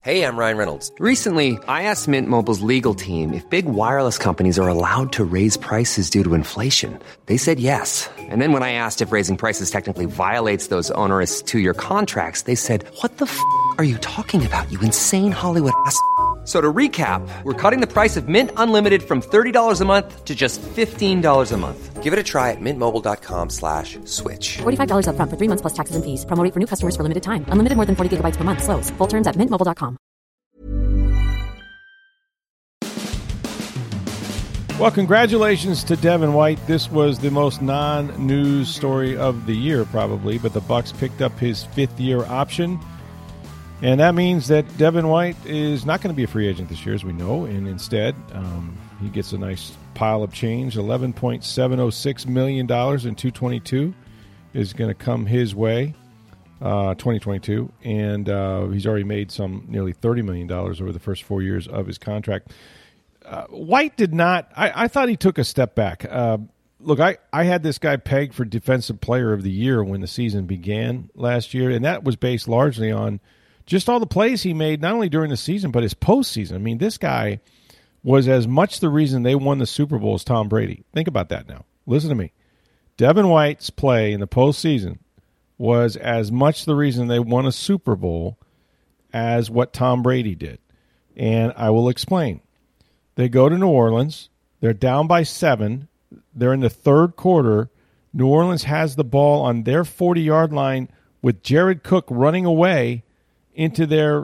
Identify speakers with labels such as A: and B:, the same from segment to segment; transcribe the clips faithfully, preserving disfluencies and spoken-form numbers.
A: Hey, I'm Ryan Reynolds.
B: Recently, I asked Mint Mobile's legal team if big wireless companies are allowed to raise prices due to inflation. They said yes. And then when I asked if raising prices technically violates those onerous two-year contracts, they said, what the f*** are you talking about, you insane Hollywood ass f- So to recap, we're cutting the price of Mint Unlimited from thirty dollars a month to just fifteen dollars a month.
A: Give it a try at mintmobile.com slash switch.
C: forty-five dollars up front for three months plus taxes and fees. Promo rate for new customers for limited time. Unlimited more than forty gigabytes per month. Slows full terms at mint mobile dot com.
D: Well, congratulations to Devin White. This was the most non-news story of the year, probably, but the Bucs picked up his fifth-year option. And that means that Devin White is not going to be a free agent this year, as we know, and instead um, he gets a nice pile of change. eleven point seven oh six million dollars in two twenty-two is going to come his way, uh, twenty twenty-two, and uh, he's already made some nearly thirty million dollars over the first four years of his contract. Uh, White did not I, – I thought he took a step back. Uh, look, I, I had this guy pegged for Defensive Player of the Year when the season began last year, and that was based largely on – just all the plays he made, not only during the season, but his postseason. I mean, this guy was as much the reason they won the Super Bowl as Tom Brady. Think about that now. Listen to me. Devin White's play in the postseason was as much the reason they won a Super Bowl as what Tom Brady did. And I will explain. They go to New Orleans. They're down by seven. They're in the third quarter. New Orleans has the ball on their forty-yard line with Jared Cook running away into their,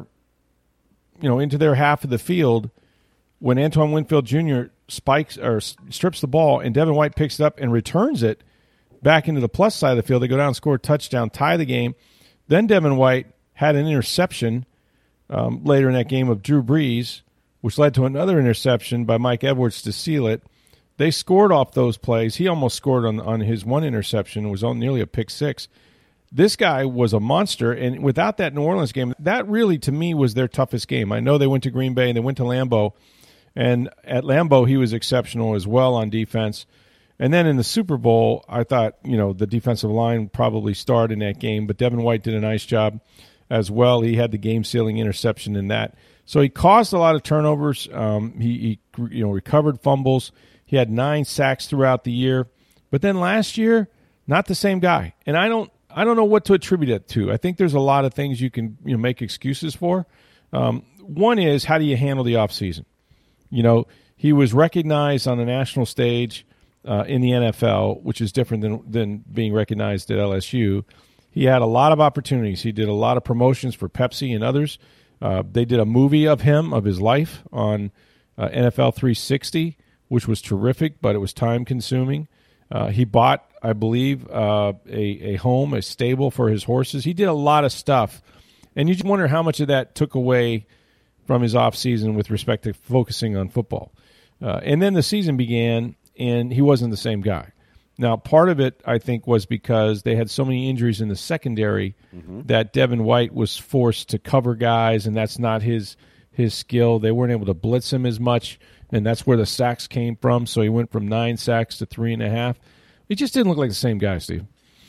D: you know, into their half of the field when Antoine Winfield Junior spikes or strips the ball and Devin White picks it up and returns it back into the plus side of the field. They go down and score a touchdown, tie the game. Then Devin White had an interception um, later in that game of Drew Brees, which led to another interception by Mike Edwards to seal it. They scored off those plays. He almost scored on, on his one interception. It was on nearly a pick six. This guy was a monster, and without that New Orleans game, that really, to me, was their toughest game. I know they went to Green Bay and they went to Lambeau, and at Lambeau he was exceptional as well on defense. And then in the Super Bowl, I thought, you know, the defensive line probably starred in that game, but Devin White did a nice job as well. He had the game-sealing interception in that. So he caused a lot of turnovers. Um, he, he, you know, recovered fumbles. He had nine sacks throughout the year. But then last year, not the same guy. And I don't I don't know what to attribute it to. I think there's a lot of things you can, you know, make excuses for. Um, one is, how do you handle the offseason? You know, he was recognized on the national stage uh, in the N F L, which is different than, than being recognized at L S U. He had a lot of opportunities. He did a lot of promotions for Pepsi and others. Uh, they did a movie of him, of his life, on uh, N F L three sixty, which was terrific, but it was time-consuming. Uh, he bought, I believe, uh, a, a home, a stable for his horses. He did a lot of stuff. And you just wonder how much of that took away from his offseason with respect to focusing on football. Uh, and then the season began, and he wasn't the same guy. Now, part of it, I think, was because they had so many injuries in the secondary mm-hmm. that Devin White was forced to cover guys, and that's not his his skill. They weren't able to blitz him as much, and that's where the sacks came from. So he went from nine sacks to three and a half. He just didn't look like the same guy, Steve.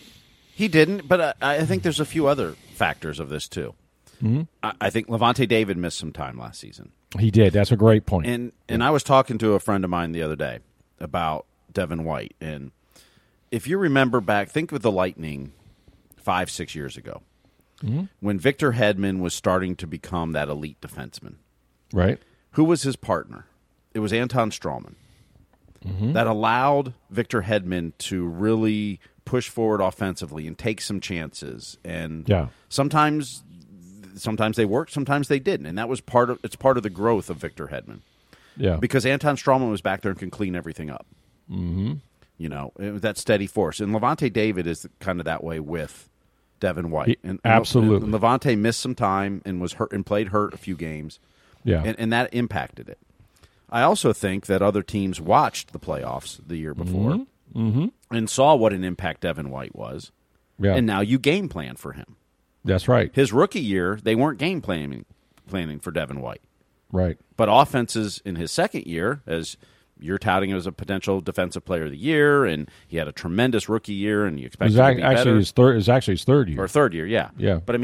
E: He didn't, but I, I think there's a few other factors of this, too. Mm-hmm. I, I think Levante David missed some time last season.
D: He did. That's a great point.
E: And and I was talking to a friend of mine the other day about Devin White. And if you remember back, think of the Lightning five, six years ago, mm-hmm. when Victor Hedman was starting to become that elite defenseman.
D: Right.
E: Who was his partner? It was Anton Strawman. Mm-hmm. That allowed Victor Hedman to really push forward offensively and take some chances. And
D: yeah.
E: sometimes sometimes they worked, sometimes they didn't. And that was part of it's part of the growth of Victor Hedman.
D: Yeah.
E: Because Anton Strawman was back there and can clean everything up.
D: Mm-hmm.
E: You know, that steady force. And Levante David is kind of that way with Devin White.
D: He,
E: and,
D: absolutely.
E: And Levante missed some time and was hurt and played hurt a few games.
D: Yeah.
E: And, and that impacted it. I also think that other teams watched the playoffs the year before
D: mm-hmm. Mm-hmm.
E: and saw what an impact Devin White was.
D: Yeah.
E: And now you game plan for him.
D: That's right.
E: His rookie year, they weren't game planning planning for Devin White.
D: Right.
E: But offenses in his second year, as you're touting him as a potential defensive player of the year, and he had a tremendous rookie year, and you expect him to be
D: actually
E: better.
D: His third, it was actually his third year.
E: Or third year, yeah.
D: Yeah.
E: But, I mean,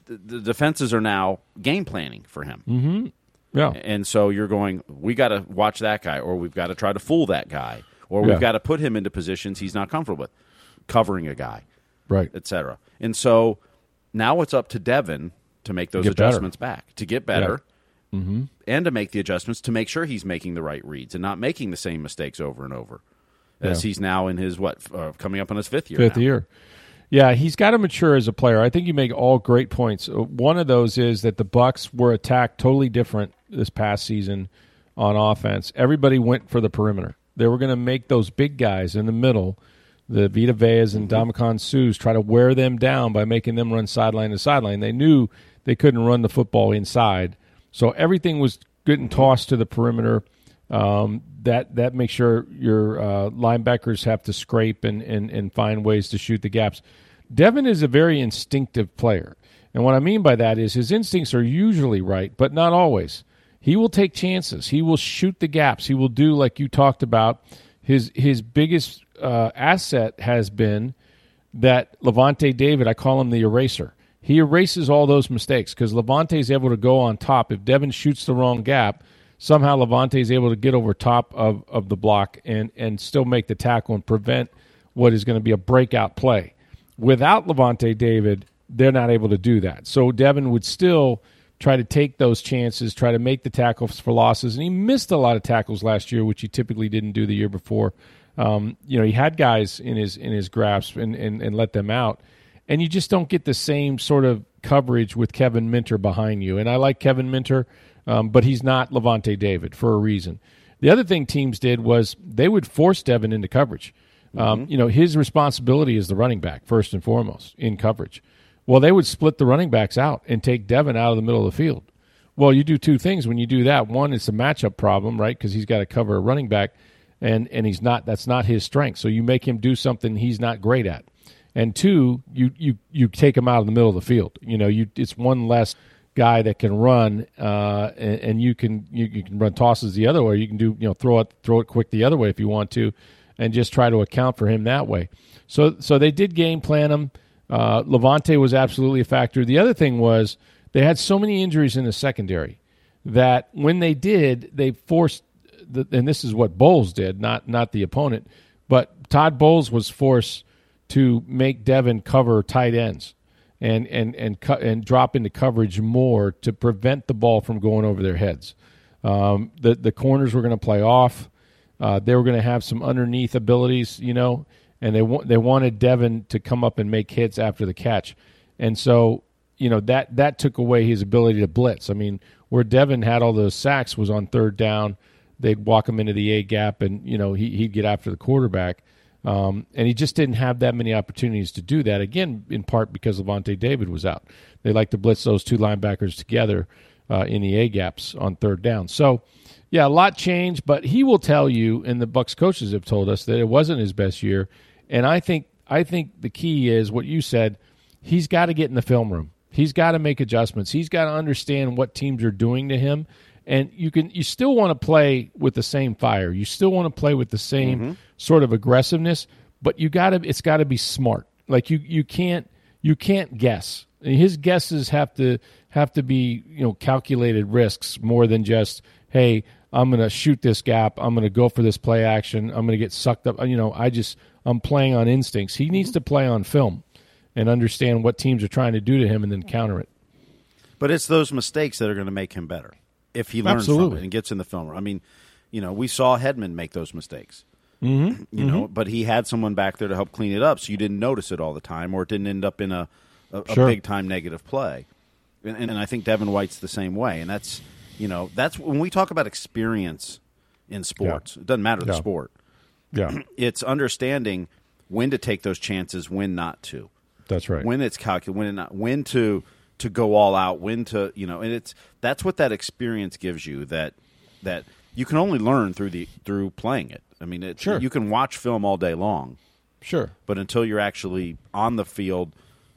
E: the, the defenses are now game planning for him.
D: Mm-hmm. Yeah.
E: And so you're going, we got to watch that guy, or we've got to try to fool that guy, or we've
D: Yeah.
E: got to put him into positions he's not comfortable with, covering a guy,
D: Right.
E: et cetera. And so now it's up to Devin to make those
D: Get
E: adjustments back, to get better,
D: Yeah. Mm-hmm.
E: and to make the adjustments to make sure he's making the right reads and not making the same mistakes over and over. As
D: Yeah.
E: he's now in his, what, uh, coming up on his fifth year
D: Fifth
E: now.
D: year. Yeah, he's got to mature as a player. I think you make all great points. Uh, One of those is that the Bucs were attacked totally different this past season on offense. Everybody went for the perimeter. They were going to make those big guys in the middle, the Vita Veas and
E: Mm-hmm.
D: Ndamukong Suhs, try to wear them down by making them run sideline to sideline. They knew they couldn't run the football inside, so everything was getting tossed to the perimeter. Um, that that makes sure your uh, linebackers have to scrape and, and, and find ways to shoot the gaps. Devin is a very instinctive player. And what I mean by that is his instincts are usually right, but not always. He will take chances. He will shoot the gaps. He will do, like you talked about, his his biggest uh, asset has been that Levante David, I call him the eraser. He erases all those mistakes because Levante is able to go on top. If Devin shoots the wrong gap, somehow Levante is able to get over top of, of the block and, and still make the tackle and prevent what is going to be a breakout play. Without Levante David, they're not able to do that. So Devin would still try to take those chances, try to make the tackles for losses. And he missed a lot of tackles last year, which he typically didn't do the year before. Um, you know, he had guys in his in his grasp and, and, and let them out. And you just don't get the same sort of coverage with Kevin Minter behind you. And I like Kevin Minter, um, but he's not Levante David for a reason. The other thing teams did was they would force Devin into coverage. Um, you know, his responsibility is the running back, first and foremost, in coverage. Well, they would split the running backs out and take Devin out of the middle of the field. Well, you do two things when you do that. One, it's a matchup problem, right, because he's got to cover a running back, and, and he's not. That's not his strength. So you make him do something he's not great at. And two, you you you take him out of the middle of the field. You know, you it's one less guy that can run, uh, and, and you can you, you can run tosses the other way. You can do you know throw it throw it quick the other way if you want to, and just try to account for him that way. So so they did game plan him. Uh, Levante was absolutely a factor. The other thing was they had so many injuries in the secondary that when they did, they forced, the, and this is what Bowles did, not not the opponent, but Todd Bowles was forced to make Devin cover tight ends and and and cut and drop into coverage more to prevent the ball from going over their heads. Um, the the corners were going to play off. Uh, they were going to have some underneath abilities, you know, and they wa- they wanted Devin to come up and make hits after the catch, and so you know that that took away his ability to blitz. I mean, where Devin had all those sacks was on third down. They'd walk him into the A gap, and you know he, he'd get after the quarterback. Um, and he just didn't have that many opportunities to do that, again, in part because Levante David was out. They like to blitz those two linebackers together uh, in the A-gaps on third down. So, yeah, a lot changed, but he will tell you, and the Bucs coaches have told us, that it wasn't his best year. And I think I think the key is what you said. He's got to get in the film room. He's got to make adjustments. He's got to understand what teams are doing to him. And you can you still want to play with the same fire. You still want to play with the same mm-hmm. sort of aggressiveness, but you got to it's got to be smart. Like you you can't you can't guess. His guesses have to have to be, you know, calculated risks more than just, hey, I'm going to shoot this gap, I'm going to go for this play action, I'm going to get sucked up, you know, I just I'm playing on instincts. He needs to play on film and understand what teams are trying to do to him and then counter it.
E: But it's those mistakes that are going to make him better. If he learns
D: Absolutely.
E: from it and gets in the film. I mean, you know, we saw Hedman make those mistakes.
D: Mm-hmm.
E: You know, mm-hmm. but he had someone back there to help clean it up, so you didn't notice it all the time, or it didn't end up in a, a,
D: sure.
E: a big-time negative play. And, and I think Devin White's the same way. And that's, you know, that's when we talk about experience in sports. Yeah. It doesn't matter the
D: yeah.
E: sport.
D: Yeah,
E: it's understanding when to take those chances, when not to.
D: That's right.
E: When it's calculated, when not, when to. to go all out, when to, you know, and it's that's what that experience gives you, that that you can only learn through the through playing it. I mean, it,
D: sure.
E: you can watch film all day long,
D: sure,
E: but until you're actually on the field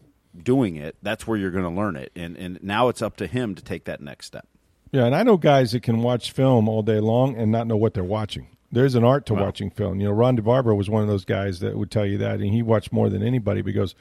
E: doing it, that's where you're going to learn it. And and now it's up to him to take that next step.
D: Yeah, and I know guys that can watch film all day long and not know what they're watching. There's an art to wow. watching film. You know, Ron DeBarber was one of those guys that would tell you that, and he watched more than anybody because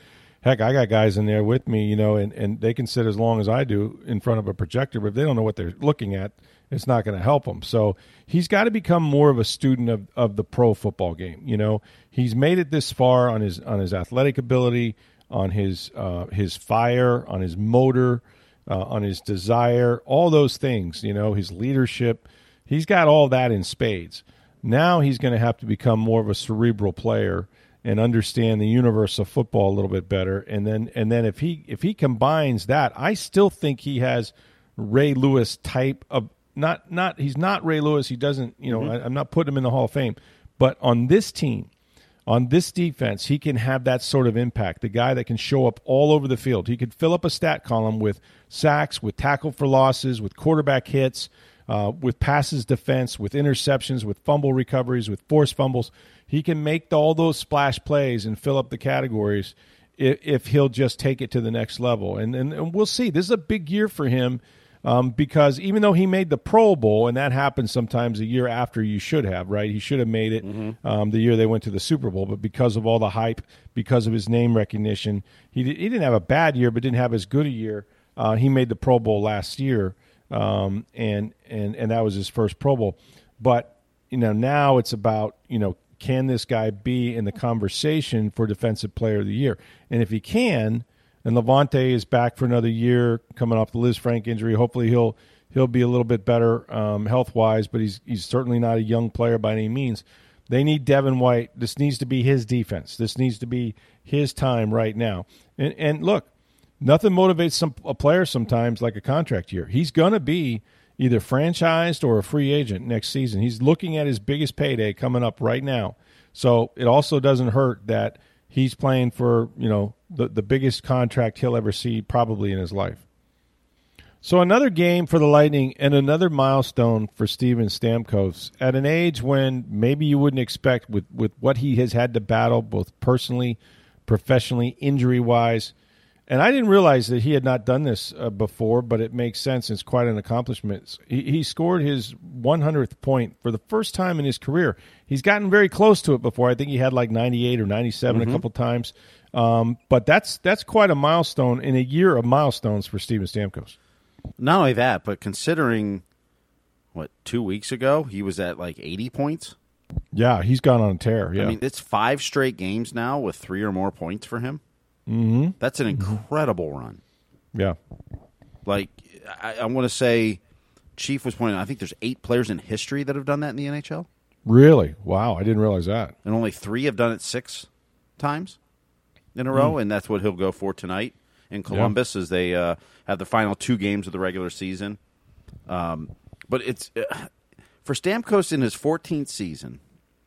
D: Heck, I got guys in there with me, you know, and, and they can sit as long as I do in front of a projector, but if they don't know what they're looking at, it's not going to help them. So he's got to become more of a student of, of the pro football game. You know, he's made it this far on his on his athletic ability, on his uh, his fire, on his motor, uh, on his desire, all those things. You know, his leadership. He's got all that in spades. Now he's going to have to become more of a cerebral player and understand the universe of football a little bit better. And then and then if he if he combines that, I still think he has Ray Lewis type of not not he's not Ray Lewis. He doesn't, you know, mm-hmm. I, I'm not putting him in the Hall of Fame. But on this team, on this defense, he can have that sort of impact. The guy that can show up all over the field. He could fill up a stat column with sacks, with tackle for losses, with quarterback hits, uh, with passes defense, with interceptions, with fumble recoveries, with forced fumbles. He can make all those splash plays and fill up the categories if, if he'll just take it to the next level. And, and, and we'll see. This is a big year for him um, because even though he made the Pro Bowl, and that happens sometimes a year after you should have, right? He should have made it mm-hmm. um, the year they went to the Super Bowl, but because of all the hype, because of his name recognition, he, he didn't have a bad year but didn't have as good a year. Uh, he made the Pro Bowl last year, um, and, and, and that was his first Pro Bowl. But, you know, now it's about, you know, can this guy be in the conversation for Defensive Player of the Year? And if he can, and Levante is back for another year coming off the Liz Frank injury, hopefully he'll he'll be a little bit better um, health-wise, but he's he's certainly not a young player by any means. They need Devin White. This needs to be his defense. This needs to be his time right now. And, and look, nothing motivates some, a player sometimes like a contract year. He's going to be either franchised or a free agent next season. He's looking at his biggest payday coming up right now. So it also doesn't hurt that he's playing for, you know, the, the biggest contract he'll ever see probably in his life. So another game for the Lightning and another milestone for Steven Stamkos at an age when maybe you wouldn't expect with, with what he has had to battle both personally, professionally, injury-wise. And I didn't realize that he had not done this uh, before, but it makes sense. It's quite an accomplishment. He, he scored his one hundredth point for the first time in his career. He's gotten very close to it before. I think he had like ninety-eight or ninety-seven mm-hmm. a couple times. Um, but that's that's quite a milestone in a year of milestones for Steven Stamkos.
E: Not only that, but considering, what, two weeks ago, he was at like eighty points?
D: Yeah, he's gone on a tear. Yeah.
E: I mean, it's five straight games now with three or more points for him.
D: Mm-hmm.
E: That's an incredible run.
D: Yeah.
E: Like, I, I want to say, Chief was pointing out, I think there's eight players in history that have done that in the N H L.
D: Really? Wow, I didn't realize that.
E: And only three have done it six times in a row, mm. and that's what he'll go for tonight in Columbus yeah. as they uh, have the final two games of the regular season. Um, but it's uh, for Stamkos in his fourteenth season.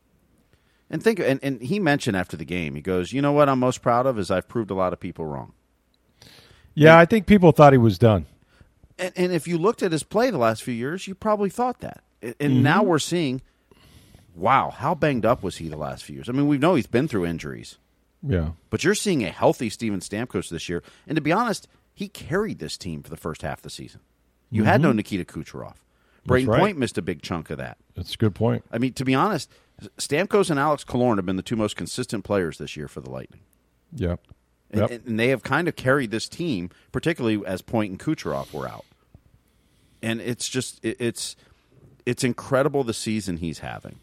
E: And think, and, and he mentioned after the game, he goes, "You know what I'm most proud of is I've proved a lot of people wrong."
D: Yeah,
E: and,
D: I think people thought he was done.
E: And, and if you looked at his play the last few years, you probably thought that. And
D: mm-hmm.
E: now we're seeing, wow, how banged up was he the last few years? I mean, we know he's been through injuries.
D: Yeah.
E: But you're seeing a healthy Steven Stamkos this year. And to be honest, he carried this team for the first half of the season. You mm-hmm. had no Nikita Kucherov. Braden
D: right.
E: Point missed a big chunk of that.
D: That's a good point.
E: I mean, to be honest, Stamkos and Alex Killorn have been the two most consistent players this year for the Lightning.
D: Yep.
E: Yep.
D: And,
E: and they have kind of carried this team, particularly as Point and Kucherov were out. And it's just it, it's it's incredible the season he's having.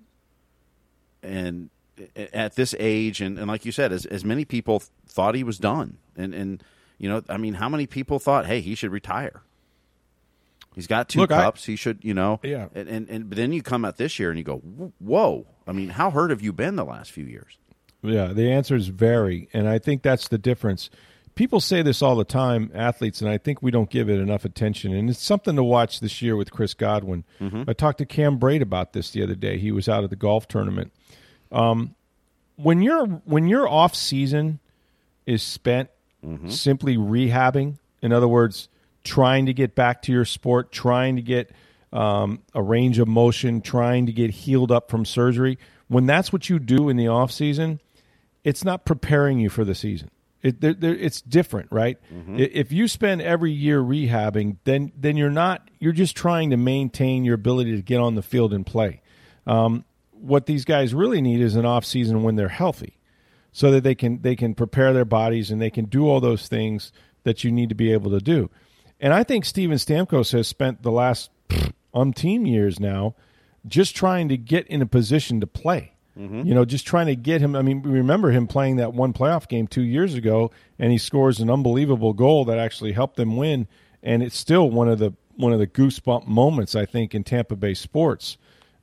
E: And at this age, and, and like you said, as as many people thought he was done. And, and, you know, I mean, how many people thought, hey, he should retire? He's got two
D: Look,
E: cups.
D: I,
E: he should, you know.
D: Yeah.
E: And, and, and but then you come out this year and you go, whoa. I mean, how hurt have you been the last few years?
D: Yeah, the answers vary, and I think that's the difference. People say this all the time, athletes, and I think we don't give it enough attention. And it's something to watch this year with Chris Godwin. Mm-hmm. I talked to Cam Braid about this the other day. He was out at the golf tournament. Um, when your when your off season is spent mm-hmm. simply rehabbing, in other words, trying to get back to your sport, trying to get um, a range of motion, trying to get healed up from surgery, when that's what you do in the off season, it's not preparing you for the season. It, they're, they're, it's different, right? Mm-hmm. If you spend every year rehabbing, then then you're not. You're just trying to maintain your ability to get on the field and play. Um, what these guys really need is an off season when they're healthy. so that they can they can prepare their bodies and they can do all those things that you need to be able to do. And I think Steven Stamkos has spent the last umpteen years now just trying to get in a position to play. Mm-hmm. You know, just trying to get him. I mean, remember him playing that one playoff game two years ago, and he scores an unbelievable goal that actually helped them win. And it's still one of the one of the goosebump moments, I think, in Tampa Bay sports.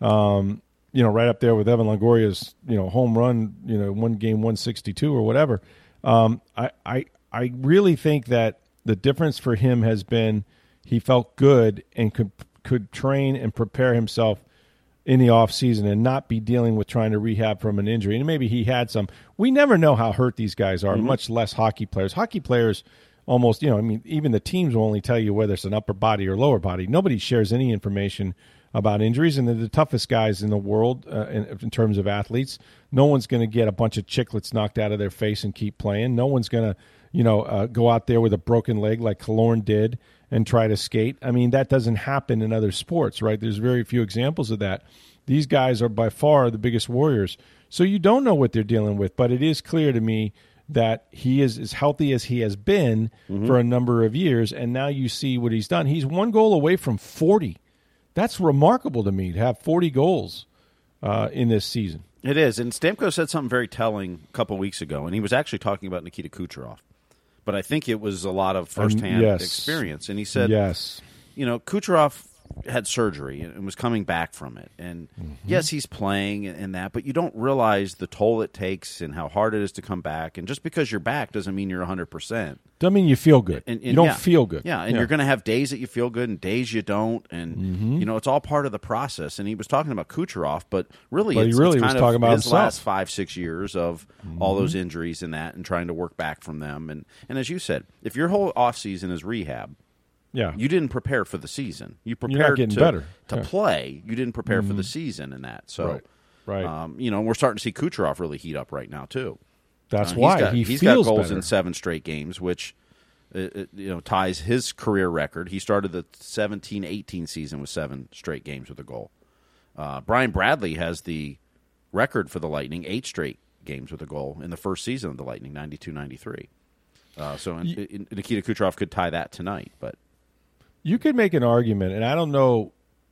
D: Um, you know, right up there with Evan Longoria's, you know, home run, you know, one game one sixty-two or whatever. Um, I, I I really think that the difference for him has been he felt good and could could train and prepare himself in the off season and not be dealing with trying to rehab from an injury. And maybe he had some. We never know how hurt these guys are, mm-hmm. much less hockey players. Hockey players almost, you know, I mean, even the teams will only tell you whether it's an upper body or lower body. Nobody shares any information about injuries, and they're the toughest guys in the world uh, in, in terms of athletes. No one's going to get a bunch of chiclets knocked out of their face and keep playing. No one's going to, you know, uh, go out there with a broken leg like Killorn did and try to skate. I mean, that doesn't happen in other sports, right? There's very few examples of that. These guys are by far the biggest warriors. So you don't know what they're dealing with, but it is clear to me that he is as healthy as he has been mm-hmm. for a number of years, and now you see what he's done. He's one goal away from forty. That's remarkable to me, to have forty goals uh, in this season.
E: It is, and Stamkos said something very telling a couple weeks ago, and he was actually talking about Nikita Kucherov. But I think it was a lot of firsthand
D: um, yes.
E: experience. And he said,
D: yes.
E: you know, Kucherov had surgery and was coming back from it. And mm-hmm. yes, he's playing and that, but you don't realize the toll it takes and how hard it is to come back. And just because you're back doesn't mean you're one hundred percent.
D: Doesn't mean you feel good. And, and, you don't
E: yeah,
D: feel good.
E: Yeah, and
D: yeah.
E: you're going to have days that you feel good and days you don't. And,
D: mm-hmm.
E: you know, it's all part of the process. And he was talking about Kucherov, but really
D: but
E: it's,
D: he really
E: it's
D: was
E: kind
D: talking
E: of
D: about
E: his
D: himself.
E: last five, six years of
D: mm-hmm.
E: all those injuries and that and trying to work back from them. And, and as you said, if your whole offseason is rehab,
D: yeah,
E: you didn't prepare for the season. You
D: You're not
E: prepared
D: getting
E: to,
D: better.
E: to
D: Yeah.
E: play. You didn't prepare
D: mm-hmm.
E: for the season and that. So,
D: right, right.
E: Um, you know, we're starting to see Kucherov really heat up right now too.
D: That's
E: uh,
D: why
E: he's got,
D: he
E: he's
D: feels
E: got goals
D: better.
E: in seven straight games, which uh, it, you know ties his career record. He started the seventeen eighteen season with seven straight games with a goal. Uh, Brian Bradley has the record for the Lightning, eight straight games with a goal in the first season of the Lightning, ninety-two ninety-three. Uh, so in, in, Nikita Kucherov could tie that tonight, but.
D: You could make an argument, and I don't know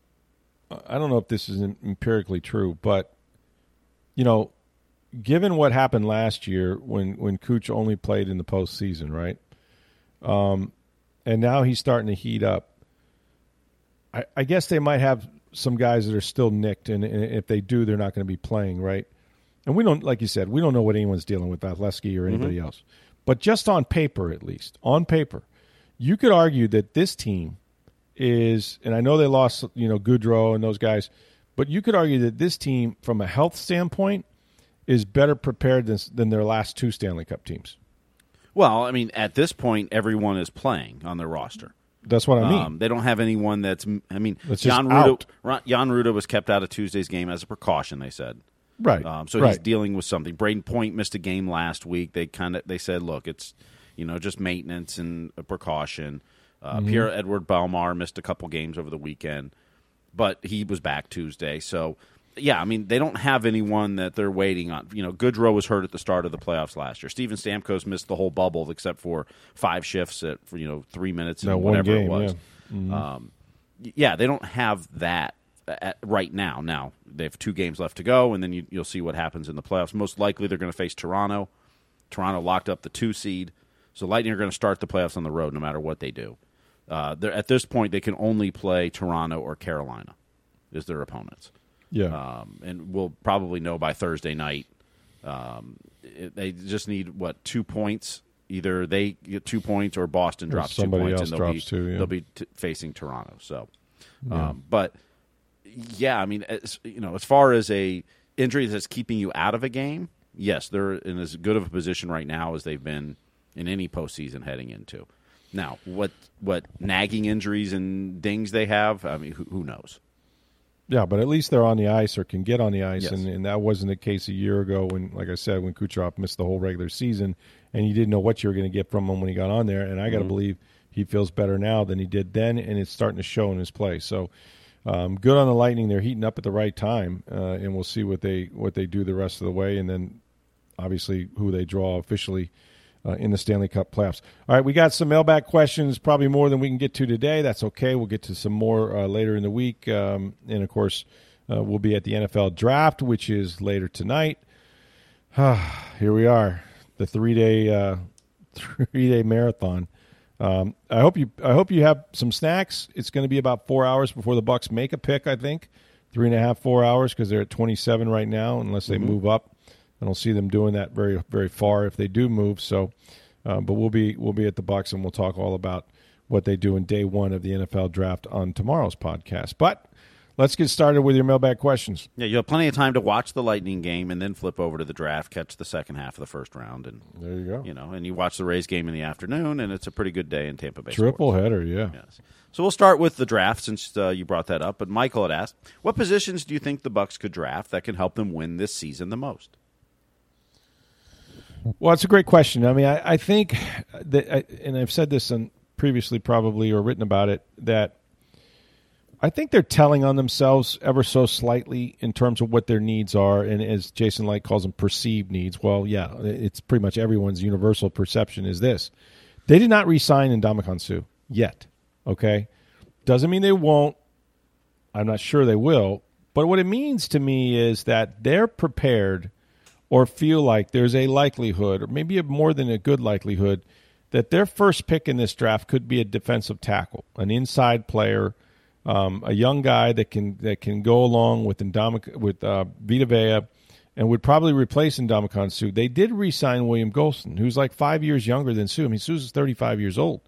D: I don't know if this is empirically true, but, you know, given what happened last year when, when Kuch only played in the postseason, right, um, and now he's starting to heat up, I, I guess they might have some guys that are still nicked, and, and if they do, they're not going to be playing, right? And we don't, like you said, we don't know what anyone's dealing with, Vasilevsky or anybody mm-hmm. else. But just on paper, at least, on paper, you could argue that this team is, and I know they lost, you know, Goudreau and those guys, but you could argue that this team, from a health standpoint, is better prepared than, than their last two Stanley Cup teams.
E: Well, I mean, at this point, everyone is playing on their roster.
D: That's what I mean.
E: Um, they don't have anyone that's, I mean,
D: that's
E: Jan
D: Ruda,
E: Jan Ruda was kept out of Tuesday's game as a precaution, they said.
D: Right.
E: Um, so
D: right.
E: he's dealing with something. Braden Point missed a game last week. They kind of they said, look, it's you know just maintenance and a precaution. Uh,
D: mm-hmm.
E: Pierre-Edouard Bellemare missed a couple games over the weekend, but he was back Tuesday. So, yeah, I mean, they don't have anyone that they're waiting on. You know, Goudreau was hurt at the start of the playoffs last year. Steven Stamkos missed the whole bubble except for five shifts at for, you know three minutes and
D: no,
E: whatever
D: one game,
E: it was.
D: Yeah. Mm-hmm.
E: Um, yeah, they don't have that. At, right now. Now, they have two games left to go, and then you, you'll see what happens in the playoffs. Most likely they're going to face Toronto. Toronto locked up the two seed. So Lightning are going to start the playoffs on the road no matter what they do. Uh, at this point, they can only play Toronto or Carolina as their opponents.
D: Yeah.
E: Um, and we'll probably know by Thursday night. Um, it, they just need, what, two points? Either they get two points or Boston drops
D: or
E: two points.
D: Else
E: and they'll
D: drops
E: be,
D: two, yeah.
E: they'll be t- facing Toronto. So,
D: yeah.
E: um, But... Yeah, I mean, as, you know, as far as a injury that's keeping you out of a game, yes, they're in as good of a position right now as they've been in any postseason heading into. Now, what what nagging injuries and dings they have, I mean, who, who knows?
D: Yeah, but at least they're on the ice or can get on the ice,
E: yes.
D: and, and that wasn't the case a year ago when, like I said, when Kucherov missed the whole regular season, and you didn't know what you were going to get from him when he got on there, and I got to mm-hmm. believe he feels better now than he did then, and it's starting to show in his play. So, Um, good on the Lightning. They're heating up at the right time, uh, and we'll see what they what they do the rest of the way. And then obviously who they draw officially uh, in the Stanley Cup playoffs. All right, we got some mailbag questions, probably more than we can get to today. That's okay. We'll get to some more uh, later in the week. Um, and, of course, uh, we'll be at the N F L Draft, which is later tonight. Here we are, the three-day uh, three-day marathon. Um, I hope you I hope you have some snacks. It's going to be about four hours before the Bucs make a pick, I think. Three and a half, four hours because they're at twenty-seven right now, unless they mm-hmm. move up. I don't see them doing that very, very far if they do move. So, uh, but we'll be we'll be at the Bucs and we'll talk all about what they do in day one of the N F L Draft on tomorrow's podcast. But let's get started with your mailbag questions.
E: Yeah, you have plenty of time to watch the Lightning game and then flip over to the draft, catch the second half of the first round, and
D: there you go.
E: You know, and you watch the Rays game in the afternoon, and it's a pretty good day in Tampa Bay.
D: Triple
E: sports.
D: header, yeah.
E: Yes. So we'll start with the draft since uh, you brought that up. But Michael had asked, what positions do you think the Bucs could draft that can help them win this season the most?
D: Well, it's a great question. I mean, I, I think that, and I've said this on previously probably or written about it, that I think they're telling on themselves ever so slightly in terms of what their needs are, and as Jason Light calls them, perceived needs. Well, yeah, it's pretty much everyone's universal perception is this. They did not re-sign Ndamukong Suh yet, okay? Doesn't mean they won't. I'm not sure they will. But what it means to me is that they're prepared or feel like there's a likelihood, or maybe a more than a good likelihood, that their first pick in this draft could be a defensive tackle, an inside player, Um, a young guy that can that can go along with Ndamuk- with uh, Vita Vea and would probably replace Ndamukong Suh. They did re-sign William Golston, who's like five years younger than Suh. I mean, Suh's thirty-five years old.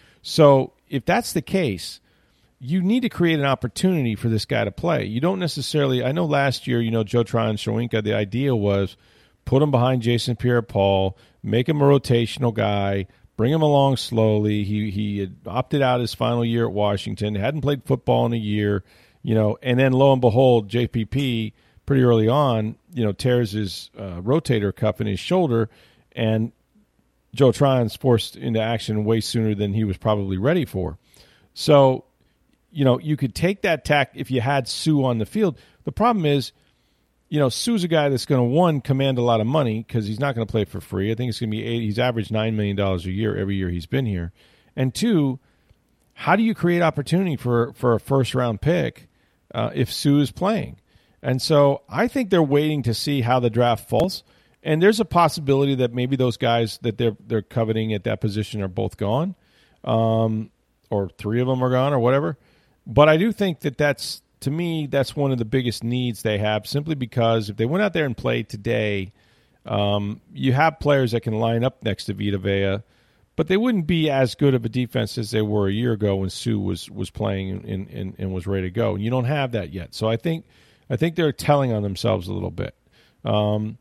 D: So if that's the case, you need to create an opportunity for this guy to play. You don't necessarily – I know last year, you know, Joe Tryon-Shoyinka, the idea was put him behind Jason Pierre-Paul, make him a rotational guy – bring him along slowly. He he had opted out his final year at Washington, hadn't played football in a year, you know, and then lo and behold, J P P pretty early on, you know, tears his uh, rotator cuff in his shoulder, and Joe Tryon's forced into action way sooner than he was probably ready for. So, you know, you could take that tack if you had Suh on the field. The problem is, you know, Suh's a guy that's going to, one, command a lot of money because he's not going to play for free. I think it's going to be eight. He's averaged nine million dollars a year every year he's been here. And two, how do you create opportunity for, for a first-round pick uh, if Suh is playing? And so I think they're waiting to see how the draft falls. And there's a possibility that maybe those guys that they're they're coveting at that position are both gone, um, or three of them are gone or whatever. But I do think that that's, to me, that's one of the biggest needs they have, simply because if they went out there and played today, um, you have players that can line up next to Vita Vea, but they wouldn't be as good of a defense as they were a year ago when Suh was was playing and, and, and was ready to go. And you don't have that yet. So I think I think they're telling on themselves a little bit. Um,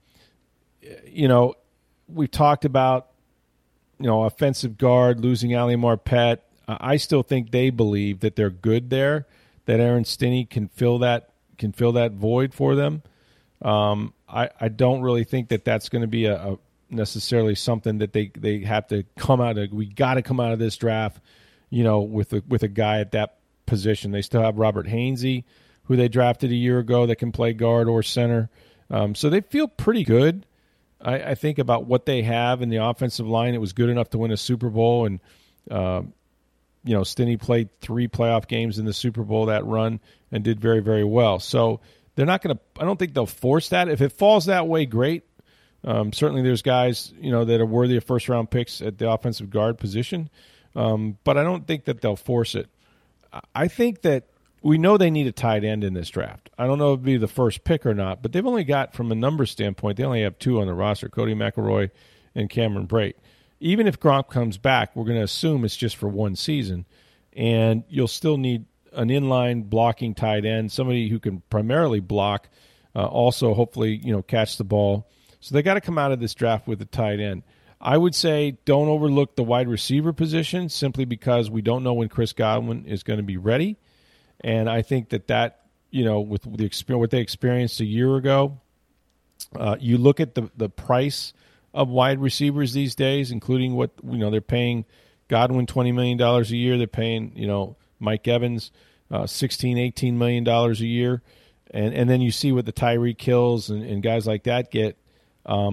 D: you know, we've talked about, you know, offensive guard, losing Ali Marpet. I still think they believe that they're good there, that Aaron Stinney can fill that can fill that void for them. Um, I, I don't really think that that's going to be a, a necessarily something that they, they have to come out of. We got to come out of this draft, you know, with a, with a guy at that position. They still have Robert Hainsey, who they drafted a year ago, that can play guard or center. Um, so they feel pretty good, I, I think, about what they have in the offensive line. It was good enough to win a Super Bowl, and uh, you know, Stinney played three playoff games in the Super Bowl that run and did very, very well. So they're not going to – I don't think they'll force that. If it falls that way, great. Um, certainly there's guys, you know, that are worthy of first-round picks at the offensive guard position, um, but I don't think that they'll force it. I think that we know they need a tight end in this draft. I don't know if it'll be the first pick or not, but they've only got, from a numbers standpoint, they only have two on the roster, Cody McElroy and Cameron Brate. Even if Gronk comes back, we're going to assume it's just for one season, and you'll still need an inline blocking tight end, somebody who can primarily block, uh, also hopefully, you know, catch the ball. So they got to come out of this draft with a tight end. I would say don't overlook the wide receiver position, simply because we don't know when Chris Godwin is going to be ready, and I think that that, you know, with the experience, what they experienced a year ago, uh, you look at the the price of wide receivers these days, including what, you know, they're paying Godwin twenty million dollars a year. They're paying, you know, Mike Evans uh, sixteen, eighteen million dollars a year. And and then you see what the Tyreek Hills and, and guys like that get. Um,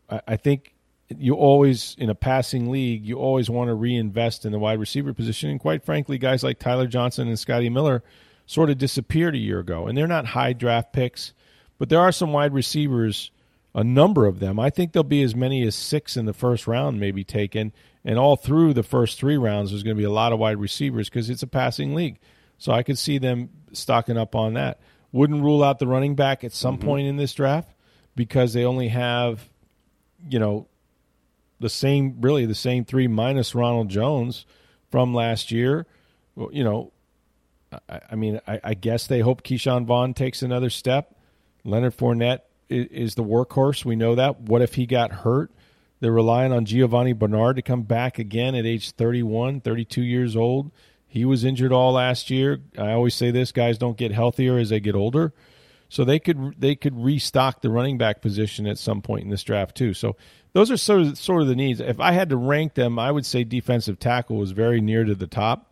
D: I, I think you always, in a passing league, you always want to reinvest in the wide receiver position. And quite frankly, guys like Tyler Johnson and Scotty Miller sort of disappeared a year ago. And they're not high draft picks, but there are some wide receivers, a number of them. I think there'll be as many as six in the first round maybe taken. And all through the first three rounds, there's going to be a lot of wide receivers because it's a passing league. So I could see them stocking up on that. Wouldn't rule out the running back at some mm-hmm. point in this draft because they only have, you know, the same, really the same three minus Ronald Jones from last year. Well, you know, I, I mean, I, I guess they hope Keyshawn Vaughn takes another step. Leonard Fournette is, is the workhorse. We know that. What if he got hurt? They're relying on Giovanni Bernard to come back again at age thirty-one, thirty-two years old. He was injured all last year. I always say this, guys don't get healthier as they get older. So they could they could restock the running back position at some point in this draft too. So those are sort of, sort of the needs. If I had to rank them, I would say defensive tackle was very near to the top.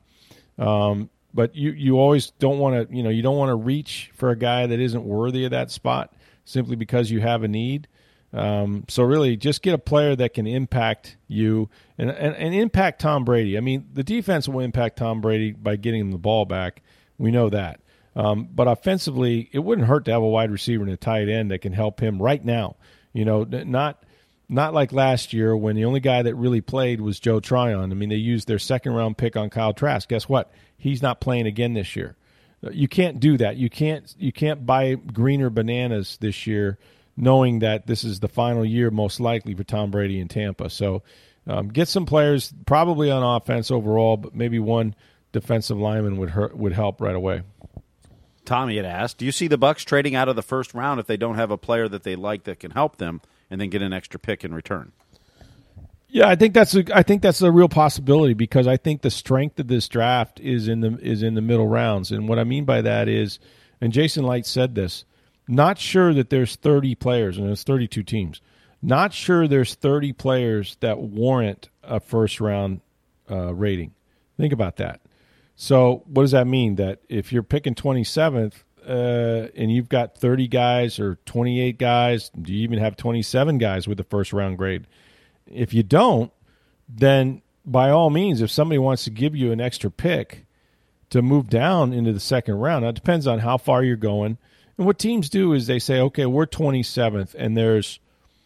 D: Um, but you, you always don't want to, you know, you don't want to reach for a guy that isn't worthy of that spot simply because you have a need. Um, so really just get a player that can impact you and, and, and impact Tom Brady. I mean, the defense will impact Tom Brady by getting him the ball back. We know that. Um, but offensively, it wouldn't hurt to have a wide receiver and a tight end that can help him right now. You know, not not like last year when the only guy that really played was Joe Tryon. I mean, they used their second-round pick on Kyle Trask. Guess what? He's not playing again this year. You can't do that. You can't you can't buy greener bananas this year knowing that this is the final year most likely for Tom Brady in Tampa. So um, get some players probably on offense overall, but maybe one defensive lineman would hurt, would help right away.
E: Tommy had asked, do you see the Bucs trading out of the first round if they don't have a player that they like that can help them and then get an extra pick in return?
D: Yeah, I think that's a, I think that's a real possibility because I think the strength of this draft is in the is in the middle rounds. And what I mean by that is, and Jason Light said this, not sure that there's thirty players, and there's thirty-two teams, not sure there's thirty players that warrant a first-round uh, rating. Think about that. So what does that mean? That if you're picking twenty-seventh uh, and you've got thirty guys or twenty-eight guys, do you even have twenty-seven guys with the first-round grade? If you don't, then by all means, if somebody wants to give you an extra pick to move down into the second round, now it depends on how far you're going. And what teams do is they say, okay, we're twenty-seventh, and there's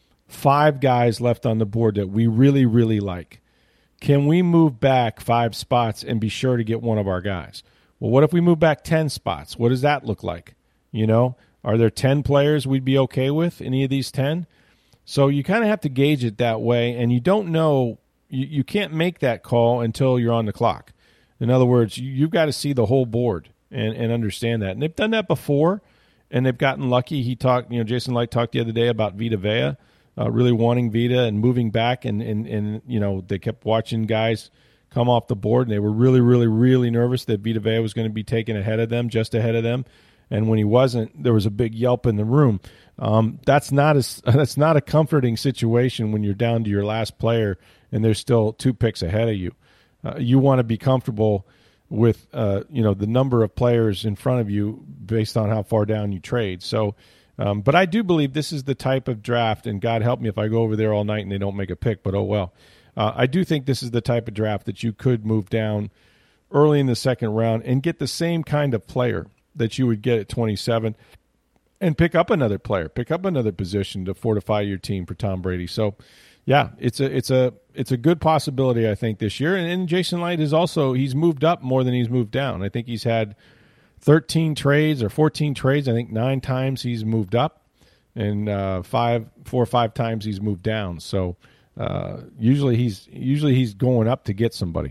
D: five guys left on the board that we really, really like. Can we move back five spots and be sure to get one of our guys? Well, what if we move back ten spots? What does that look like? You know, are there ten players we'd be okay with, any of these ten? So you kind of have to gauge it that way, and you don't know, you, you can't make that call until you're on the clock. In other words, you, you've got to see the whole board and, and understand that. And they've done that before, and they've gotten lucky. He talked, you know, Jason Light talked the other day about Vita Vea, uh, really wanting Vita and moving back, and, and, and, you know, they kept watching guys come off the board, and they were really, really, really nervous that Vita Vea was going to be taken ahead of them, just ahead of them. And when he wasn't, there was a big yelp in the room. Um, that's not a, that's not a comforting situation when you're down to your last player and there's still two picks ahead of you. Uh, you want to be comfortable with uh, you know the number of players in front of you based on how far down you trade. So, um, but I do believe this is the type of draft, and God help me if I go over there all night and they don't make a pick, but oh well. Uh, I do think this is the type of draft that you could move down early in the second round and get the same kind of player that you would get at twenty-seven and pick up another player, pick up another position to fortify your team for Tom Brady. So, yeah, it's a it's a it's a good possibility, I think, this year. And, and Jason Light is also, he's moved up more than he's moved down. I think he's had thirteen trades or fourteen trades. I think nine times he's moved up, and uh, five, four or five times he's moved down. So uh, usually he's usually he's going up to get somebody.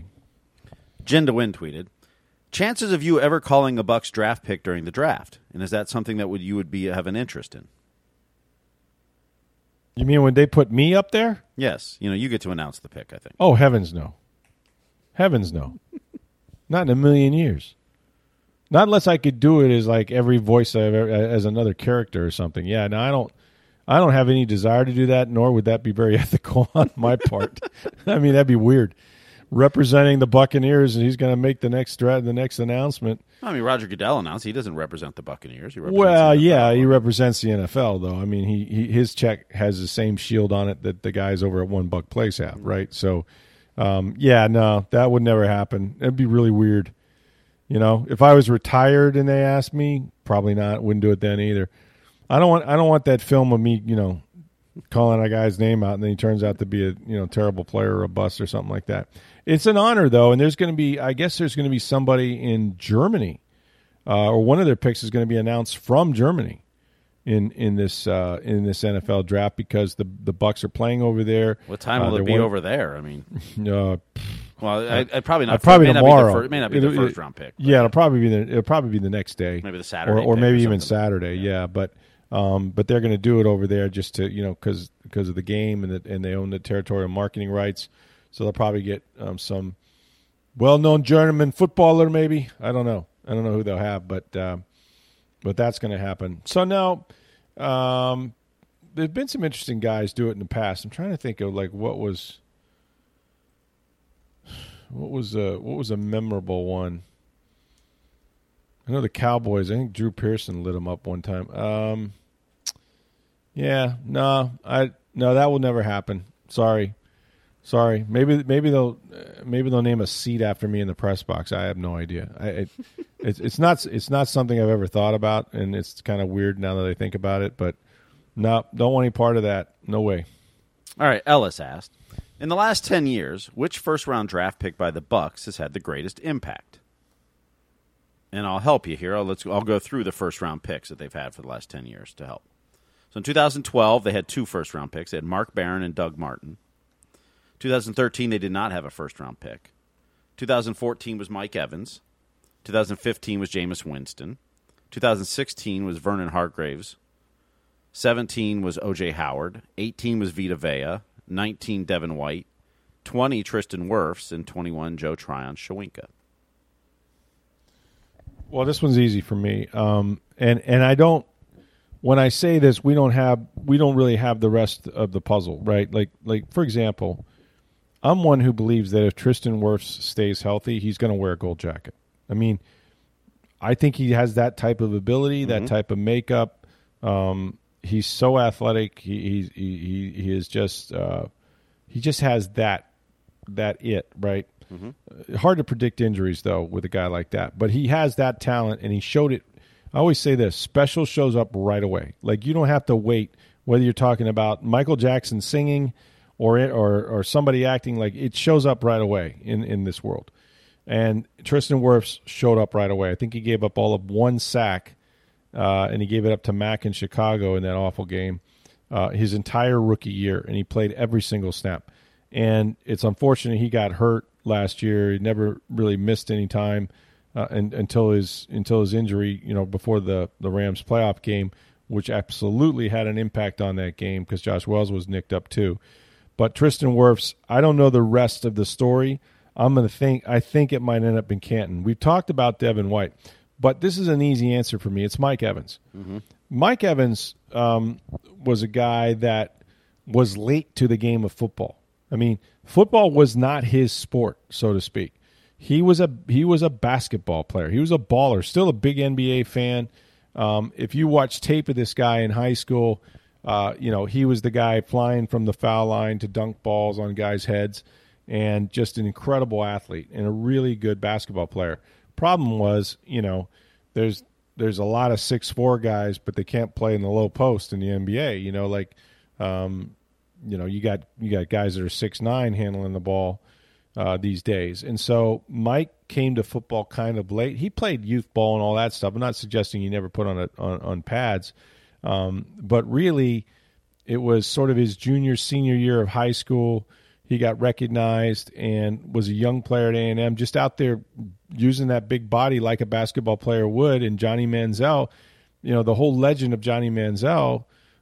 E: Jen DeWin tweeted, chances of you ever calling a Bucs draft pick during the draft, and is that something that would you would be have an interest in?
D: You mean when they put me up there?
E: Yes. You know, you get to announce the pick, I think.
D: Oh, heavens no. Heavens no. Not in a million years. Not unless I could do it as like every voice I've ever, as another character or something. Yeah, no, I don't I don't have any desire to do that, nor would that be very ethical on my part. I mean, that'd be weird. Representing the Buccaneers, and he's going to make the next draft, the next announcement.
E: I mean, Roger Goodell announced he doesn't represent the Buccaneers. He represents
D: Well,
E: the N F L.
D: yeah, he represents the N F L, though. I mean, he, he his check has the same shield on it that the guys over at One Buck Place have, right? So, um, yeah, no, that would never happen. It'd be really weird. You know, if I was retired and they asked me, probably not. Wouldn't do it then either. I don't want I don't want that film of me, you know, calling a guy's name out and then he turns out to be a you know terrible player or a bust or something like that. It's an honor, though, and there's going to be, I guess there's going to be somebody in Germany, uh, or one of their picks is going to be announced from Germany in in this uh, in this N F L draft because the the Bucs are playing over there.
E: What time will
D: uh,
E: it be
D: one,
E: over there? I mean,
D: uh,
E: well, I, I'd probably not.
D: I'd probably
E: it may
D: tomorrow.
E: Not be the first, it may not be the
D: It'll-
E: first round pick. but-
D: Yeah, it'll probably be the it'll probably be the next day,
E: Maybe the Saturday
D: or, or
E: pick
D: maybe
E: or
D: even
E: something.
D: Saturday. Yeah, but um, but they're going to do it over there just to you know because because of the game and the, and they own the territorial marketing rights, so they'll probably get um, some well-known German footballer. Maybe I don't know. I don't know who they'll have, but um, but that's going to happen. So now. Um, there's been some interesting guys do it in the past. I'm trying to think of like what was what was a what was a memorable one. I know the Cowboys. I think Drew Pearson lit them up one time. Um, yeah, no, I no, that will never happen. Sorry, sorry. Maybe maybe they'll uh, maybe they'll name a seat after me in the press box. I have no idea. I, it, it's it's not it's not something I've ever thought about, and it's kind of weird now that I think about it. But no, don't want any part of that. No way.
E: All right, Ellis asked, in the last ten years, which first-round draft pick by the Bucs has had the greatest impact? And I'll help you here. I'll, let's, I'll go through the first-round picks that they've had for the last ten years to help. So in two thousand twelve, they had two first-round picks. They had Mark Barron and Doug Martin. two thousand thirteen, they did not have a first-round pick. two thousand fourteen was Mike Evans. two thousand fifteen was Jameis Winston. two thousand sixteen was Vernon Hargreaves. seventeen was O J Howard. eighteen was Vita Vea. nineteen, Devin White. twenty, Tristan Wirfs. And twenty-one, Joe Tryon-Shoyinka.
D: Well, this one's easy for me, um, and and I don't. When I say this, we don't have we don't really have the rest of the puzzle, right? Like like for example, I'm one who believes that if Tristan Wirfs stays healthy, he's going to wear a gold jacket. I mean, I think he has that type of ability, that
E: Mm-hmm.
D: type of makeup. Um, he's so athletic. He he he, he is just uh, he just has that that it right. Mm-hmm. Uh, hard to predict injuries though with a guy like that, but he has that talent, and he showed it. I always say this: special shows up right away. Like you don't have to wait. Whether you're talking about Michael Jackson singing or or or somebody acting, like it shows up right away in, in this world. And Tristan Wirfs showed up right away. I think he gave up all of one sack, uh, and he gave it up to Mack in Chicago in that awful game uh, his entire rookie year, and he played every single snap. And it's unfortunate he got hurt last year. He never really missed any time uh, and, until his until his injury, you know, before the, the Rams playoff game, which absolutely had an impact on that game because Josh Wells was nicked up too. But Tristan Wirfs, I don't know the rest of the story. I'm going to think, I think it might end up in Canton. We've talked about Devin White, but this is an easy answer for me. It's Mike Evans. Mm-hmm. Mike Evans um, was a guy that was late to the game of football. I mean, football was not his sport, so to speak. He was a he was a basketball player. He was a baller, still a big N B A fan. Um, if you watch tape of this guy in high school, uh, you know, he was the guy flying from the foul line to dunk balls on guys' heads, and just an incredible athlete and a really good basketball player. Problem was, you know, there's there's a lot of six foot four guys, but they can't play in the low post in the N B A. You know, like, um, you know, you got you got guys that are six nine handling the ball uh, these days. And so Mike came to football kind of late. He played youth ball and all that stuff. I'm not suggesting he never put on a, on, on pads, um, but really it was sort of his junior, senior year of high school. He got recognized and was a young player at A and M, just out there using that big body like a basketball player would. And Johnny Manziel, you know, the whole legend of Johnny Manziel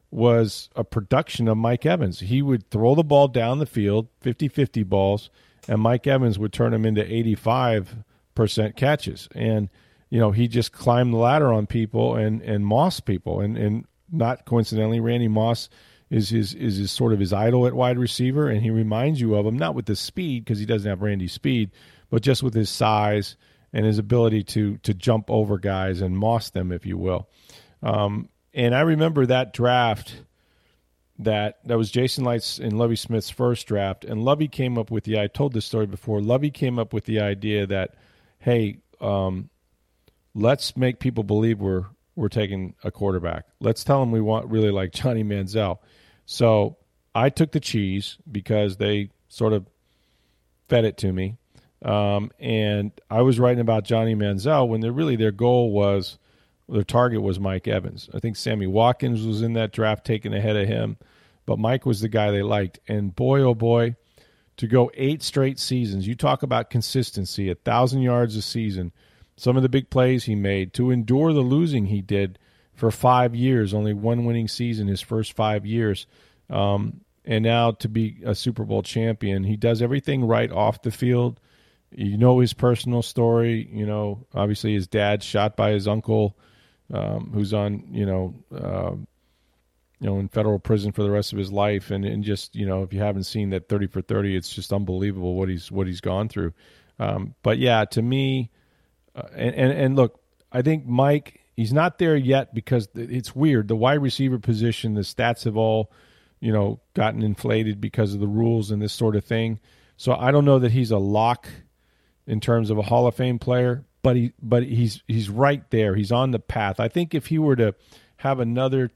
D: was a production of Mike Evans. He would throw the ball down the field, fifty-fifty balls, and Mike Evans would turn them into eighty-five percent catches. And, you know, he just climbed the ladder on people and, and Moss people. And, and not coincidentally, Randy Moss is his is his sort of his idol at wide receiver, and he reminds you of him, not with the speed because he doesn't have Randy's speed, but just with his size and his ability to to jump over guys and moss them, if you will. Um, and I remember that draft. That that was Jason Licht's and Lovie Smith's first draft, and Lovie came up with the. I told this story before. Lovie came up with the idea that, hey, um, let's make people believe we're we're taking a quarterback. Let's tell them we want really like Johnny Manziel. So I took the cheese because they sort of fed it to me, um, and I was writing about Johnny Manziel when they're really their goal was. Their target was Mike Evans. I think Sammy Watkins was in that draft taken ahead of him, but Mike was the guy they liked. And boy, oh boy, to go eight straight seasons, you talk about consistency, a thousand yards a season, some of the big plays he made, to endure the losing he did for five years, only one winning season his first five years, um, and now to be a Super Bowl champion. He does everything right off the field. You know his personal story. You know, obviously his dad shot by his uncle, Um, who's on, you know, uh, you know, in federal prison for the rest of his life, and, and just, you know, if you haven't seen that thirty for thirty, it's just unbelievable what he's what he's gone through. Um, but yeah, to me, uh, and, and and look, I think Mike, he's not there yet because it's weird. The wide receiver position, the stats have all, you know, gotten inflated because of the rules and this sort of thing. So I don't know that he's a lock in terms of a Hall of Fame player. But he, but he's he's right there. He's on the path. I think if he were to have another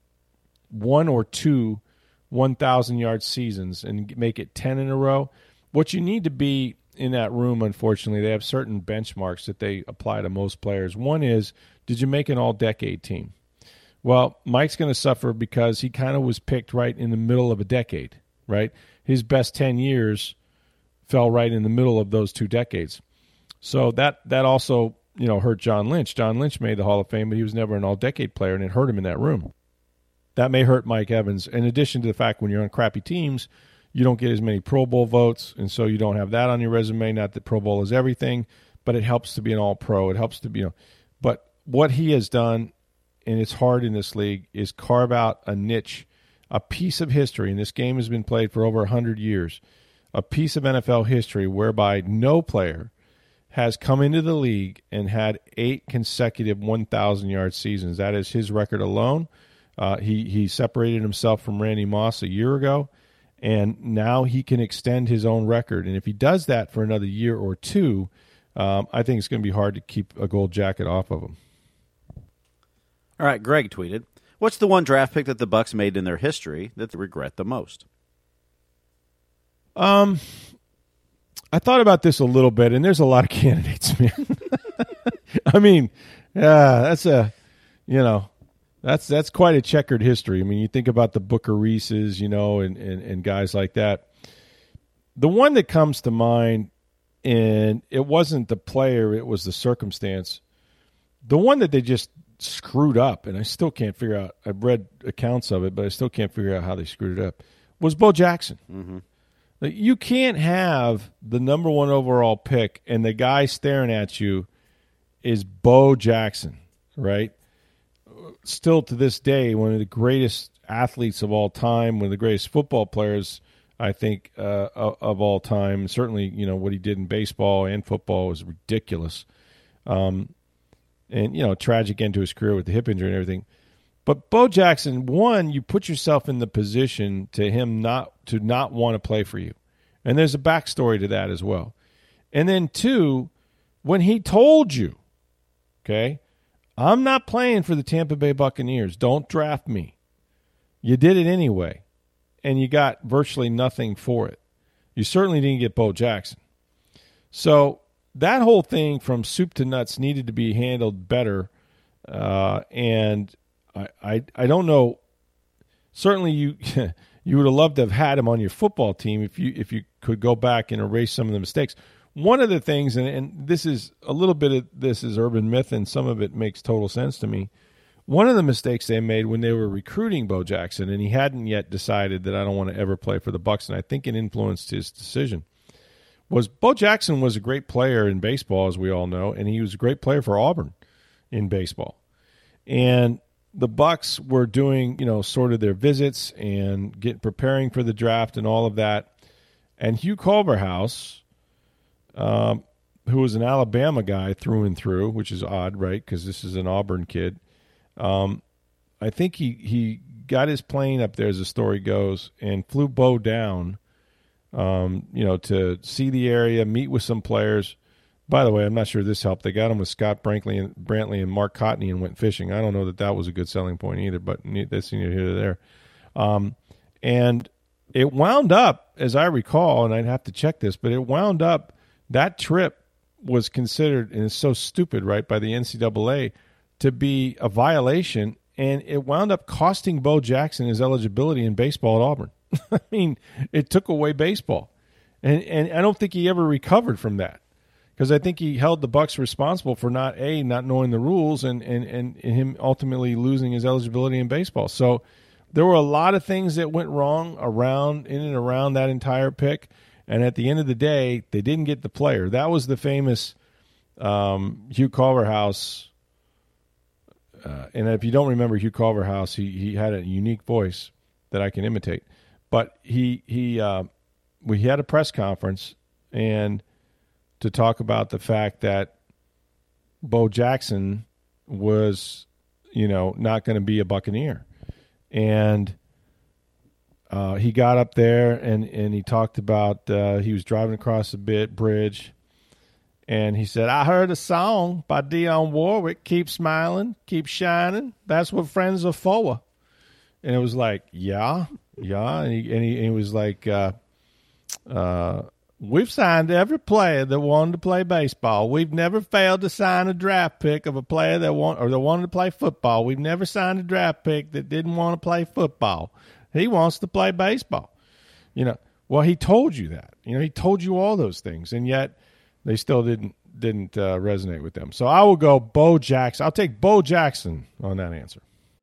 D: one or two one thousand yard seasons and make it ten in a row, what you need to be in that room, unfortunately, they have certain benchmarks that they apply to most players. One is, did you make an all-decade team? Well, Mike's going to suffer because he kind of was picked right in the middle of a decade, right? His best ten years fell right in the middle of those two decades. So that that also, you know, hurt John Lynch. John Lynch made the Hall of Fame, but he was never an all-decade player, and it hurt him in that room. That may hurt Mike Evans, in addition to the fact when you're on crappy teams, you don't get as many Pro Bowl votes, and so you don't have that on your resume. Not that Pro Bowl is everything, but it helps to be an all-pro. It helps to be, you know. But what he has done, and it's hard in this league, is carve out a niche, a piece of history, and this game has been played for over one hundred years, a piece of N F L history whereby no player has come into the league and had eight consecutive one thousand yard seasons. That is his record alone. Uh, he he separated himself from Randy Moss a year ago, and now he can extend his own record. And if he does that for another year or two, um, I think it's going to be hard to keep a gold jacket off of him.
E: All right, Greg tweeted, what's the one draft pick that the Bucs made in their history that they regret the most?
D: Um... I thought about this a little bit, and there's a lot of candidates, man. I mean, yeah, that's a, you know, that's that's quite a checkered history. I mean, you think about the Booker Reeses, you know, and, and, and guys like that. The one that comes to mind, and it wasn't the player, it was the circumstance. The one that they just screwed up, and I still can't figure out, I've read accounts of it, but I still can't figure out how they screwed it up, was Bo Jackson.
E: Mm-hmm.
D: You can't have the number one overall pick and the guy staring at you is Bo Jackson, right? Still to this day, one of the greatest athletes of all time, one of the greatest football players, I think, uh, of all time. Certainly, you know, what he did in baseball and football was ridiculous. Um, and, you know, tragic end to his career with the hip injury and everything. But Bo Jackson, one, you put yourself in the position to him not to not want to play for you. And there's a backstory to that as well. And then two, when he told you, okay, I'm not playing for the Tampa Bay Buccaneers, don't draft me. You did it anyway, and you got virtually nothing for it. You certainly didn't get Bo Jackson. So that whole thing from soup to nuts needed to be handled better, uh, and I, I I don't know. Certainly, you you would have loved to have had him on your football team if you if you could go back and erase some of the mistakes. One of the things, and, and this is a little bit of this is urban myth, and some of it makes total sense to me. One of the mistakes they made when they were recruiting Bo Jackson, and he hadn't yet decided that I don't want to ever play for the Bucs, and I think it influenced his decision, was Bo Jackson was a great player in baseball, as we all know, and he was a great player for Auburn in baseball. And the Bucs were doing, you know, sort of their visits and get preparing for the draft and all of that. And Hugh Culverhouse, um, who was an Alabama guy through and through, which is odd, right? Because this is an Auburn kid. Um, I think he, he got his plane up there, as the story goes, and flew Bo down, um, you know, to see the area, meet with some players. By the way, I'm not sure this helped. They got him with Scott Brantley and Brantley and Mark Cotney and went fishing. I don't know that that was a good selling point either, but that's neither here nor there. Um, and it wound up, as I recall, and I'd have to check this, but it wound up, that trip was considered, and it's so stupid, right, by the N C double A, to be a violation, and it wound up costing Bo Jackson his eligibility in baseball at Auburn. I mean, it took away baseball. And and I don't think he ever recovered from that, because I think he held the Bucs responsible for not, A, not knowing the rules, and, and, and him ultimately losing his eligibility in baseball. So there were a lot of things that went wrong around in and around that entire pick, and at the end of the day, they didn't get the player. That was the famous um, Hugh Culverhouse. Uh, and if you don't remember Hugh Culverhouse, he he had a unique voice that I can imitate. But he he uh, we had a press conference and to talk about the fact that Bo Jackson was, you know, not going to be a Buccaneer. And uh, he got up there and, and he talked about uh, he was driving across a bit bridge, and he said, "I heard a song by Dionne Warwick, Keep Smiling, Keep Shining. That's what friends are for." And it was like, yeah, yeah. And he, and he, and he was like, uh, uh, "We've signed every player that wanted to play baseball. We've never failed to sign a draft pick of a player that want or that wanted to play football. We've never signed a draft pick that didn't want to play football. He wants to play baseball." You know, well, he told you that. You know, he told you all those things, and yet they still didn't didn't uh, resonate with them. So I will go Bo Jackson. I'll take Bo Jackson on that answer.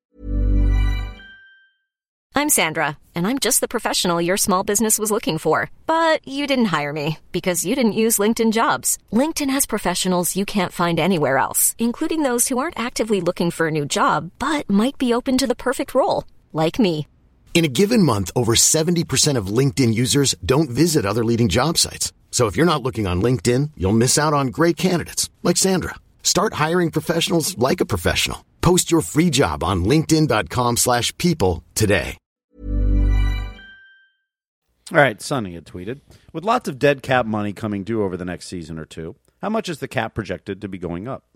F: I'm Sandra, and I'm just the professional your small business was looking for. But you didn't hire me because you didn't use LinkedIn Jobs. LinkedIn has professionals you can't find anywhere else, including those who aren't actively looking for a new job, but might be open to the perfect role, like me.
G: In a given month, over seventy percent of LinkedIn users don't visit other leading job sites. So if you're not looking on LinkedIn, you'll miss out on great candidates like Sandra. Start hiring professionals like a professional. Post your free job on linkedin.com slash people today.
E: All right, Sonny had tweeted, with lots of dead cap money coming due over the next season or two, how much is the cap projected to be going up?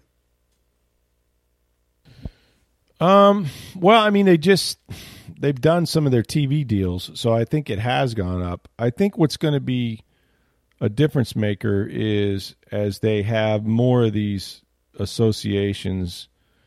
D: Um. Well, I mean, they just they've done some of their T V deals, so I think it has gone up. I think what's going to be a difference maker is as they have more of these associations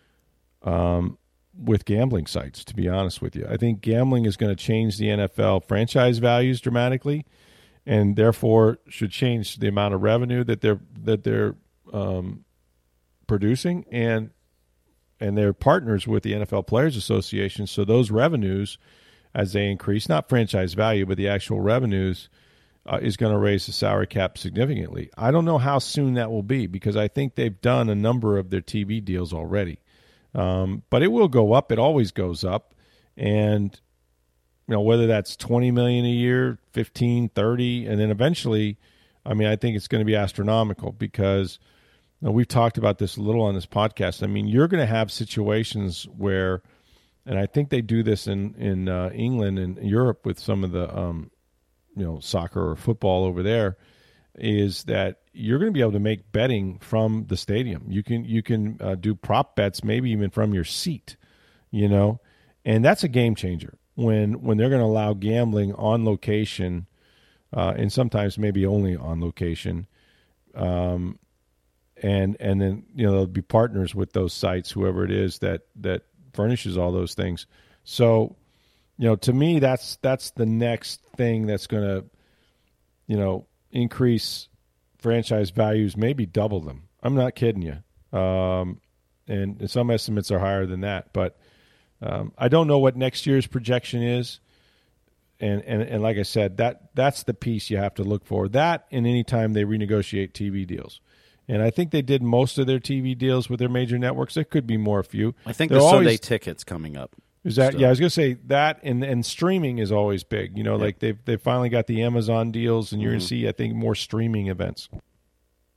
D: um, with gambling sites, to be honest with you. I think gambling is going to change the N F L franchise values dramatically, and therefore should change the amount of revenue that they're that they're um, producing, and and they're partners with the N F L Players Association. So those revenues, as they increase, not franchise value, but the actual revenues, uh, is going to raise the salary cap significantly. I don't know how soon that will be, because I think they've done a number of their T V deals already. Um, but it will go up. It always goes up. And, you know, whether that's twenty million dollars a year, fifteen, thirty, and then eventually, I mean, I think it's going to be astronomical, because you know, we've talked about this a little on this podcast. I mean, you're going to have situations where, and I think they do this in, in uh, England and Europe with some of the, um, you know, soccer or football over there, is that you're going to be able to make betting from the stadium. You can you can uh, do prop bets, maybe even from your seat, you know, and that's a game changer when when they're going to allow gambling on location, uh, and sometimes maybe only on location, um, and and then you know they'll be partners with those sites, whoever it is that that furnishes all those things. So, you know, to me, that's that's the next thing that's going to, you know, increase franchise values, maybe double them. I'm not kidding you. Um, and some estimates are higher than that. But um, I don't know what next year's projection is. And, and and like I said, that that's the piece you have to look for. That and any time they renegotiate T V deals. And I think they did most of their T V deals with their major networks. There could be more a few.
E: I think
D: They're
E: the
D: always,
E: Sunday ticket's coming up.
D: Is that
E: still.
D: Yeah, I was going to say that, and and streaming is always big. You know,
E: yeah.
D: like they've they finally got the Amazon deals, and you're
E: mm-hmm.
D: going to see, I think, more streaming events.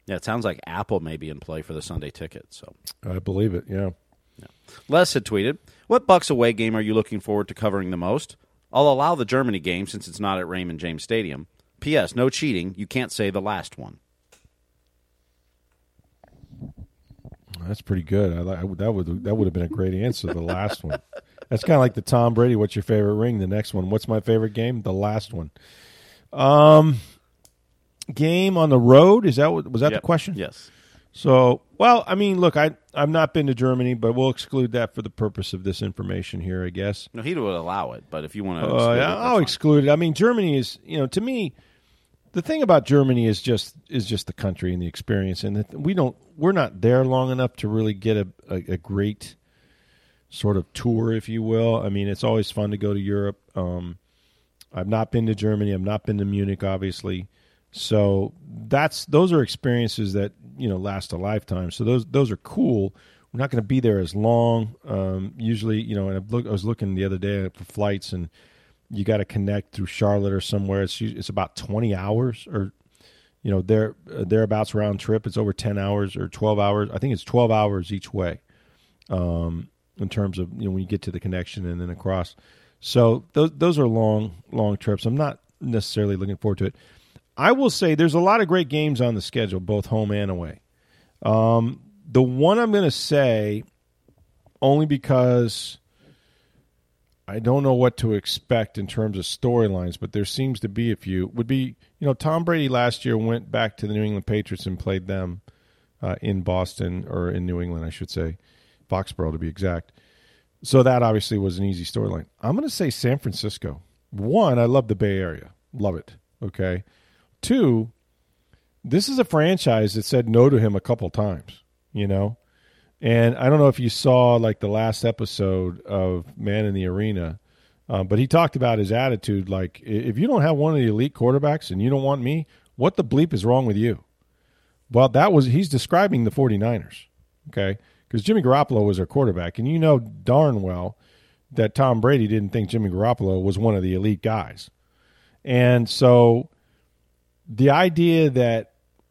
E: Yeah, it sounds like Apple may be in play for the Sunday ticket. So
D: I believe it, yeah.
E: yeah. Les had tweeted, what Bucks away game are you looking forward to covering the most? I'll allow the Germany game since it's not at Raymond James Stadium. P S. No cheating. You can't say the last one.
D: That's pretty good. I, I, that would that would have been a great answer, the last one. That's kind of like the Tom Brady, what's your favorite ring? The next one, what's my favorite game? The last one. Um, game on the road, is that what, was that
E: yep.
D: the question?
E: Yes.
D: So, well, I mean, look, I, I've not been to Germany, but we'll exclude that for the purpose of this information here, I guess.
E: No, he would allow it, but if you want to
D: uh,
E: exclude
D: yeah,
E: it,
D: I'll
E: fine.
D: exclude it. I mean, Germany is, you know, to me, the thing about Germany is just is just the country and the experience, and the, we don't we're not there long enough to really get a, a, a great sort of tour, if you will. I mean, it's always fun to go to Europe. Um, I've not been to Germany. I've not been to Munich, obviously. So that's those are experiences that you know last a lifetime. So those those are cool. We're not going to be there as long. Um, usually, you know, and I've look, I was looking the other day for flights, and you got to connect through Charlotte or somewhere. It's it's about twenty hours, or you know, there thereabouts round trip. It's over ten hours or twelve hours. I think it's twelve hours each way. Um, in terms of you know when you get to the connection and then across. So those those are long long trips. I'm not necessarily looking forward to it. I will say there's a lot of great games on the schedule, both home and away. Um, the one I'm going to say, only because I don't know what to expect in terms of storylines, but there seems to be a few, would be, you know, Tom Brady last year went back to the New England Patriots and played them uh, in Boston, or in New England, I should say, Foxborough to be exact. So that obviously was an easy storyline. I'm going to say San Francisco. One, I love the Bay Area. Love it. Okay. Two, this is a franchise that said no to him a couple times, you know? And I don't know if you saw, like, the last episode of Man in the Arena, uh, but he talked about his attitude, like, if you don't have one of the elite quarterbacks and you don't want me, what the bleep is wrong with you? Well, that was he's describing the 49ers, okay? Because Jimmy Garoppolo was their quarterback, and you know darn well that Tom Brady didn't think Jimmy Garoppolo was one of the elite guys. And so the idea that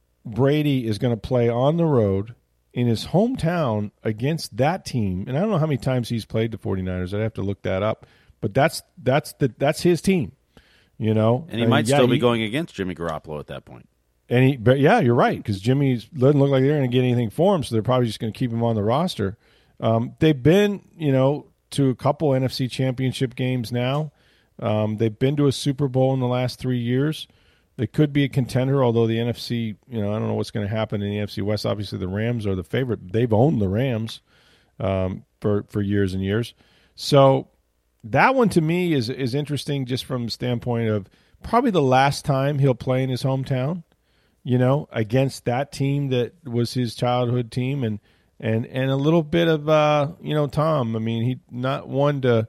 D: Brady is going to play on the road in his hometown against that team, and I don't know how many times he's played the 49ers. I'd have to look that up. But that's that's the that's his team, you know.
E: And he
D: I
E: might
D: mean, yeah,
E: still be
D: he,
E: going against Jimmy Garoppolo at that point.
D: And he, but yeah, you're right, because Jimmy doesn't look like they're going to get anything for him, so they're probably just going to keep him on the roster. Um, they've been, you know, to a couple N F C Championship games now. Um, they've been to a Super Bowl in the last three years. They could be a contender, although the N F C, you know, I don't know what's going to happen in the N F C West. Obviously, the Rams are the favorite. They've owned the Rams um, for for years and years. So that one to me is is interesting, just from the standpoint of probably the last time he'll play in his hometown, you know, against that team that was his childhood team, and and and a little bit of uh, you know, Tom. I mean, he not one to.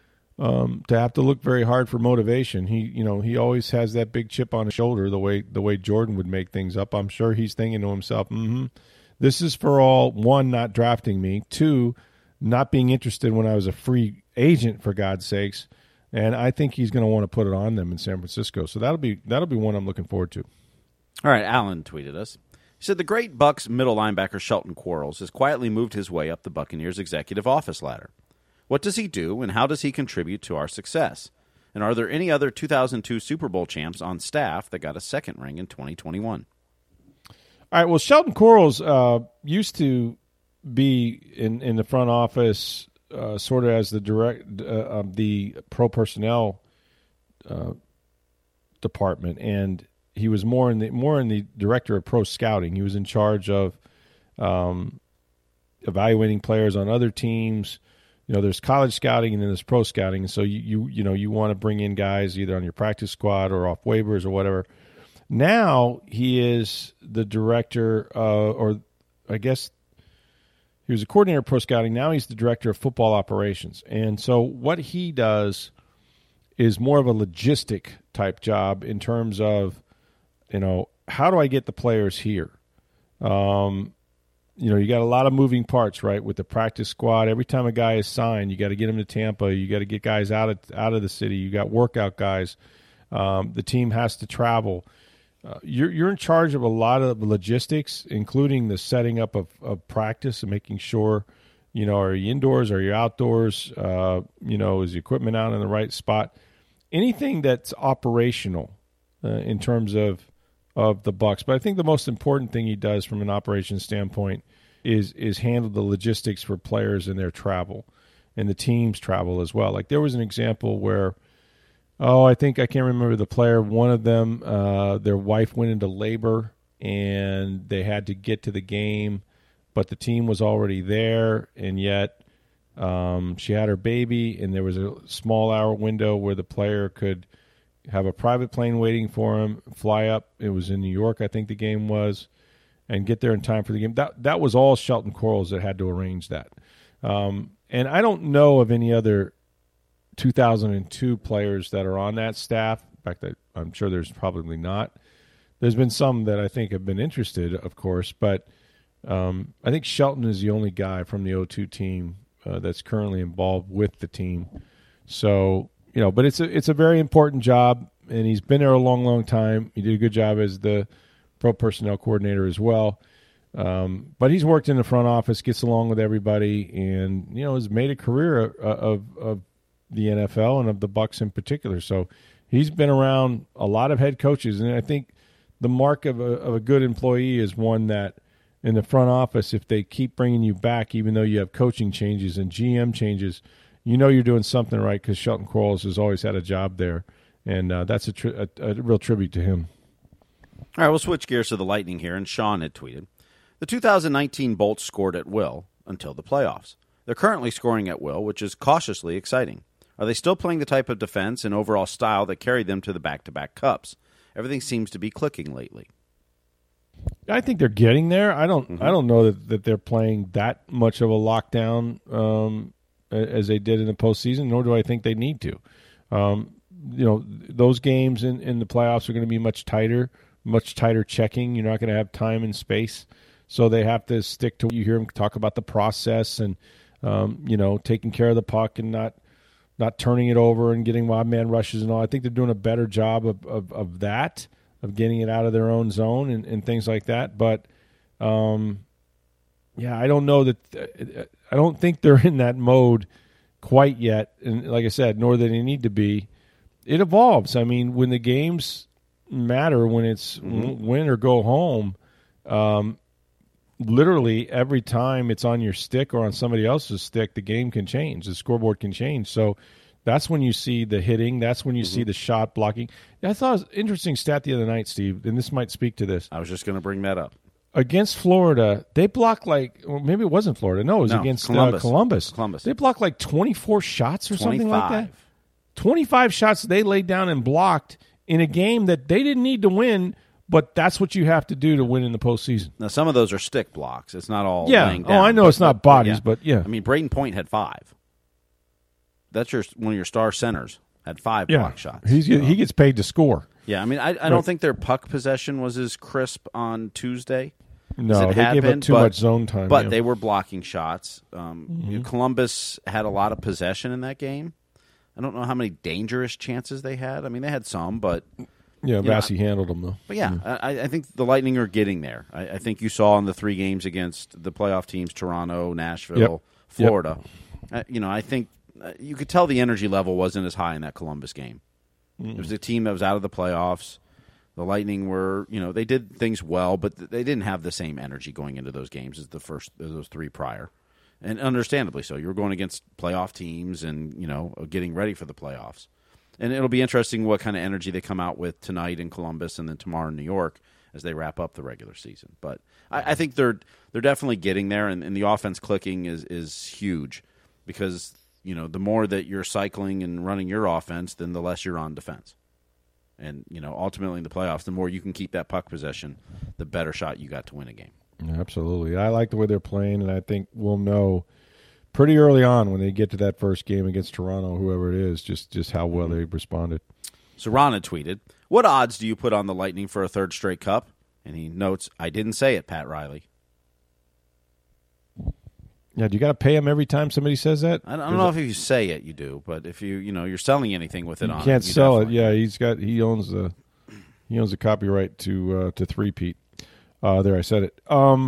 D: Um, to have to look very hard for motivation. He, you know, he always has that big chip on his shoulder, the way the way Jordan would make things up. I'm sure he's thinking to himself, mm-hmm, this is for all, one, not drafting me, two, not being interested when I was a free agent, for God's sakes. And I think he's going to want to put it on them in San Francisco. So that'll be that'll be one I'm looking forward to.
E: All right, Alan tweeted us. He said, the great Bucks middle linebacker Shelton Quarles has quietly moved his way up the Buccaneers executive office ladder. What does he do, and how does he contribute to our success? And are there any other two thousand two Super Bowl champs on staff that got a second ring in twenty twenty-one?
D: All right, well, Shelton Quarles uh, used to be in, in the front office uh, sort of as the direct uh, of the pro personnel uh, department, and he was more in the more in the director of pro scouting. He was in charge of um, evaluating players on other teams. You know, there's college scouting and then there's pro scouting. And so you, you, you know, you want to bring in guys either on your practice squad or off waivers or whatever. Now he is the director, uh, or I guess he was a coordinator of pro scouting. Now he's the director of football operations. And so what he does is more of a logistic type job in terms of, you know, how do I get the players here? Um, You know, you got a lot of moving parts, right, with the practice squad. Every time a guy is signed, you got to get him to Tampa. You got to get guys out of out of the city. You got workout guys. Um, the team has to travel. uh, you're you're in charge of a lot of the logistics, including the setting up of, of practice and making sure, you know, are you indoors, are you outdoors, uh, you know, is the equipment out in the right spot? Anything that's operational uh, in terms of of the Bucs. But I think the most important thing he does from an operations standpoint is is handle the logistics for players and their travel and the team's travel as well. Like there was an example where, oh, I think I can't remember the player. One of them, uh, their wife went into labor and they had to get to the game, but the team was already there, and yet um, she had her baby, and there was a small hour window where the player could have a private plane waiting for him, fly up. It was in New York, I think the game was, and get there in time for the game. That that was all Shelton Quarles that had to arrange that. Um, and I don't know of any other two thousand two players that are on that staff. In fact, I, I'm sure there's probably not. There's been some that I think have been interested, of course, but um, I think Shelton is the only guy from the oh two team uh, that's currently involved with the team. So, you know, but it's a it's a very important job, and he's been there a long, long time. He did a good job as the pro personnel coordinator as well. Um, but he's worked in the front office, gets along with everybody, and, you know, has made a career of, of, of the N F L and of the Bucs in particular. So he's been around a lot of head coaches, and I think the mark of a, of a good employee is one that in the front office, if they keep bringing you back, even though you have coaching changes and G M changes, you know you're doing something right, because Shelton Quarles has always had a job there, and uh, that's a, tri- a, a real tribute to him.
E: All right, we'll switch gears to the Lightning here, and Sean had tweeted, the two thousand nineteen Bolts scored at will until the playoffs. They're currently scoring at will, which is cautiously exciting. Are they still playing the type of defense and overall style that carried them to the back-to-back cups? Everything seems to be clicking lately.
D: I think they're getting there. I don't
E: Mm-hmm.
D: I don't know that, that they're playing that much of a lockdown um, as they did in the postseason, nor do I think they need to. Um, you know, those games in, in the playoffs are going to be much tighter, much tighter checking. You're not going to have time and space. So they have to stick to, you hear them talk about the process and, um, you know, taking care of the puck and not not turning it over and getting wild man rushes and all. I think they're doing a better job of, of, of that, of getting it out of their own zone and, and things like that. But, um, yeah, I don't know that – I don't think they're in that mode quite yet. And like I said, nor that they need to be. It evolves. I mean, when the games matter, when it's mm-hmm. win or go home, um, literally every time it's on your stick or on somebody else's stick, the game can change. The scoreboard can change. So that's when you see the hitting. That's when you mm-hmm. see the shot blocking. I thought it was an interesting stat the other night, Steve, and this might speak to this.
E: I was just going to bring that up.
D: Against Florida, they blocked like – or maybe it wasn't Florida. No, it was
E: no,
D: against
E: Columbus.
D: Uh, Columbus.
E: Columbus.
D: They blocked like twenty-four shots or
E: twenty-five.
D: something like that. twenty-five shots they laid down and blocked in a game that they didn't need to win, but that's what you have to do to win in the postseason.
E: Now, some of those are stick blocks. It's not all
D: yeah.
E: laying down.
D: Oh, I know
E: but,
D: it's not
E: but,
D: bodies,
E: yeah.
D: but yeah.
E: I mean, Braden Point had five. That's your one of your star centers. Had five
D: yeah.
E: block shots.
D: He's,
E: so.
D: He gets paid to score.
E: Yeah, I mean, I, I
D: right.
E: don't think their puck possession was as crisp on Tuesday.
D: No,
E: as it
D: they
E: had
D: gave
E: been,
D: up too
E: but,
D: much zone time.
E: But
D: yeah.
E: they were blocking shots. Um,
D: mm-hmm.
E: you know, Columbus had a lot of possession in that game. I don't know how many dangerous chances they had. I mean, they had some, but
D: yeah, Vassy handled them though.
E: But yeah,
D: mm-hmm.
E: I, I think the Lightning are getting there. I, I think you saw in the three games against the playoff teams: Toronto, Nashville,
D: yep.
E: Florida.
D: Yep.
E: Uh, you know, I think uh, you could tell the energy level wasn't as high in that Columbus game.
D: Mm-hmm.
E: It was a team that was out of the playoffs. The Lightning were, you know, they did things well, but they didn't have the same energy going into those games as the first, as those three prior. And understandably so. You were going against playoff teams and, you know, getting ready for the playoffs. And it'll be interesting what kind of energy they come out with tonight in Columbus and then tomorrow in New York as they wrap up the regular season. But I, I think they're they're definitely getting there, and, and the offense clicking is, is huge because, you know, the more that you're cycling and running your offense, then the less you're on defense. And, you know, ultimately in the playoffs, the more you can keep that puck possession, the better shot you got to win a game.
D: Absolutely. I like the way they're playing, and I think we'll know pretty early on when they get to that first game against Toronto, whoever it is, just, just how well mm-hmm. they responded.
E: So Ron had tweeted, what odds do you put on the Lightning for a third straight cup? And he notes, I didn't say it, Pat Riley.
D: Yeah, do you got to pay him every time somebody says that?
E: I don't know if you say it, you do, but if you you know you're selling anything with it
D: you
E: on,
D: can't
E: it, you
D: sell it.
E: definitely-
D: Yeah, he's got he owns the He owns the copyright to uh, to three-peat. Uh, there, I said it. Um,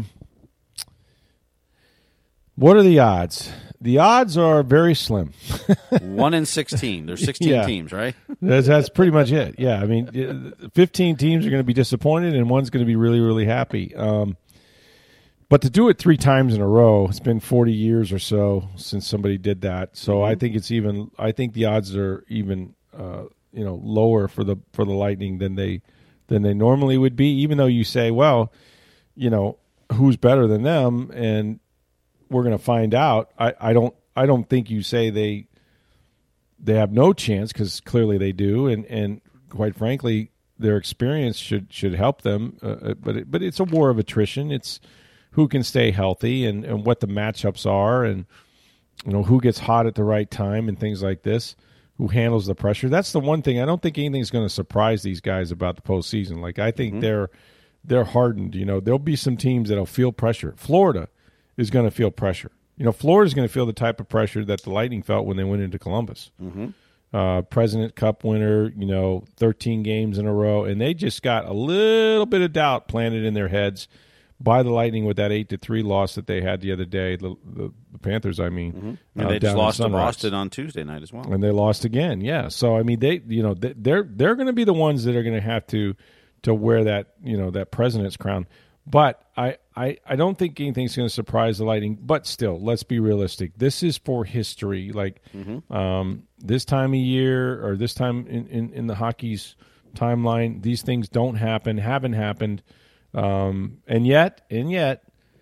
D: what are the odds? The odds are very slim.
E: One in sixteen. There's sixteen
D: Yeah.
E: teams, right?
D: That's, that's pretty much it. Yeah, I mean, fifteen teams are going to be disappointed, and one's going to be really, really happy. Um, but to do it three times in a row, it's been forty years or so since somebody did that. So
E: Mm-hmm.
D: I think it's even. I think the odds are even, uh, you know, lower for the for the Lightning than they than they normally would be. Even though you say, well, you know, who's better than them, and we're going to find out. I, I don't. I don't think you say they. They have no chance, because clearly they do, and, and quite frankly, their experience should should help them. Uh, but it, but it's a war of attrition. It's who can stay healthy, and, and what the matchups are, and you know who gets hot at the right time, and things like this. Who handles the pressure? That's the one thing. I don't think anything's going to surprise these guys about the postseason. Like I think mm-hmm. they're they're hardened. You know, there'll be some teams that'll feel pressure. Florida is going to feel pressure. You know, Florida's going to feel the type of pressure that the Lightning felt when they went into Columbus.
E: Mm-hmm.
D: Uh, President Cup winner, you know, thirteen games in a row, and they just got a little bit of doubt planted in their heads by the Lightning with that eight to three loss that they had the other day. The, the, the Panthers, I mean,
E: mm-hmm. and
D: uh,
E: they just
D: down
E: lost
D: in
E: to
D: Sunrise.
E: Boston on Tuesday night as well,
D: and they lost again. Yeah, so I mean, they, you know, they're they're going to be the ones that are going to have to to wear that, you know, that president's crown. But I, I, I don't think anything's going to surprise the Lightning. But still, let's be realistic. This is for history. Like
E: mm-hmm.
D: um, this time of year, or this time in, in, in the hockey's timeline, these things don't happen, haven't happened. Um, and yet, and yet,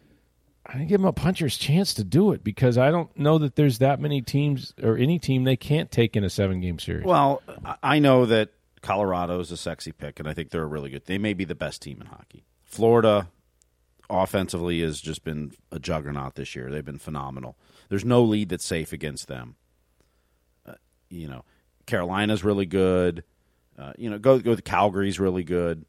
D: I give them a puncher's chance to do it, because I don't know that there's that many teams, or any team they can't take in a seven-game series.
E: Well, I know that Colorado is a sexy pick, and I think they're a really good. They may be the best team in hockey. Florida, offensively, has just been a juggernaut this year. They've been phenomenal. There's no lead that's safe against them. Uh, you know, Carolina's really good. Uh, you know, go go with Calgary's really good.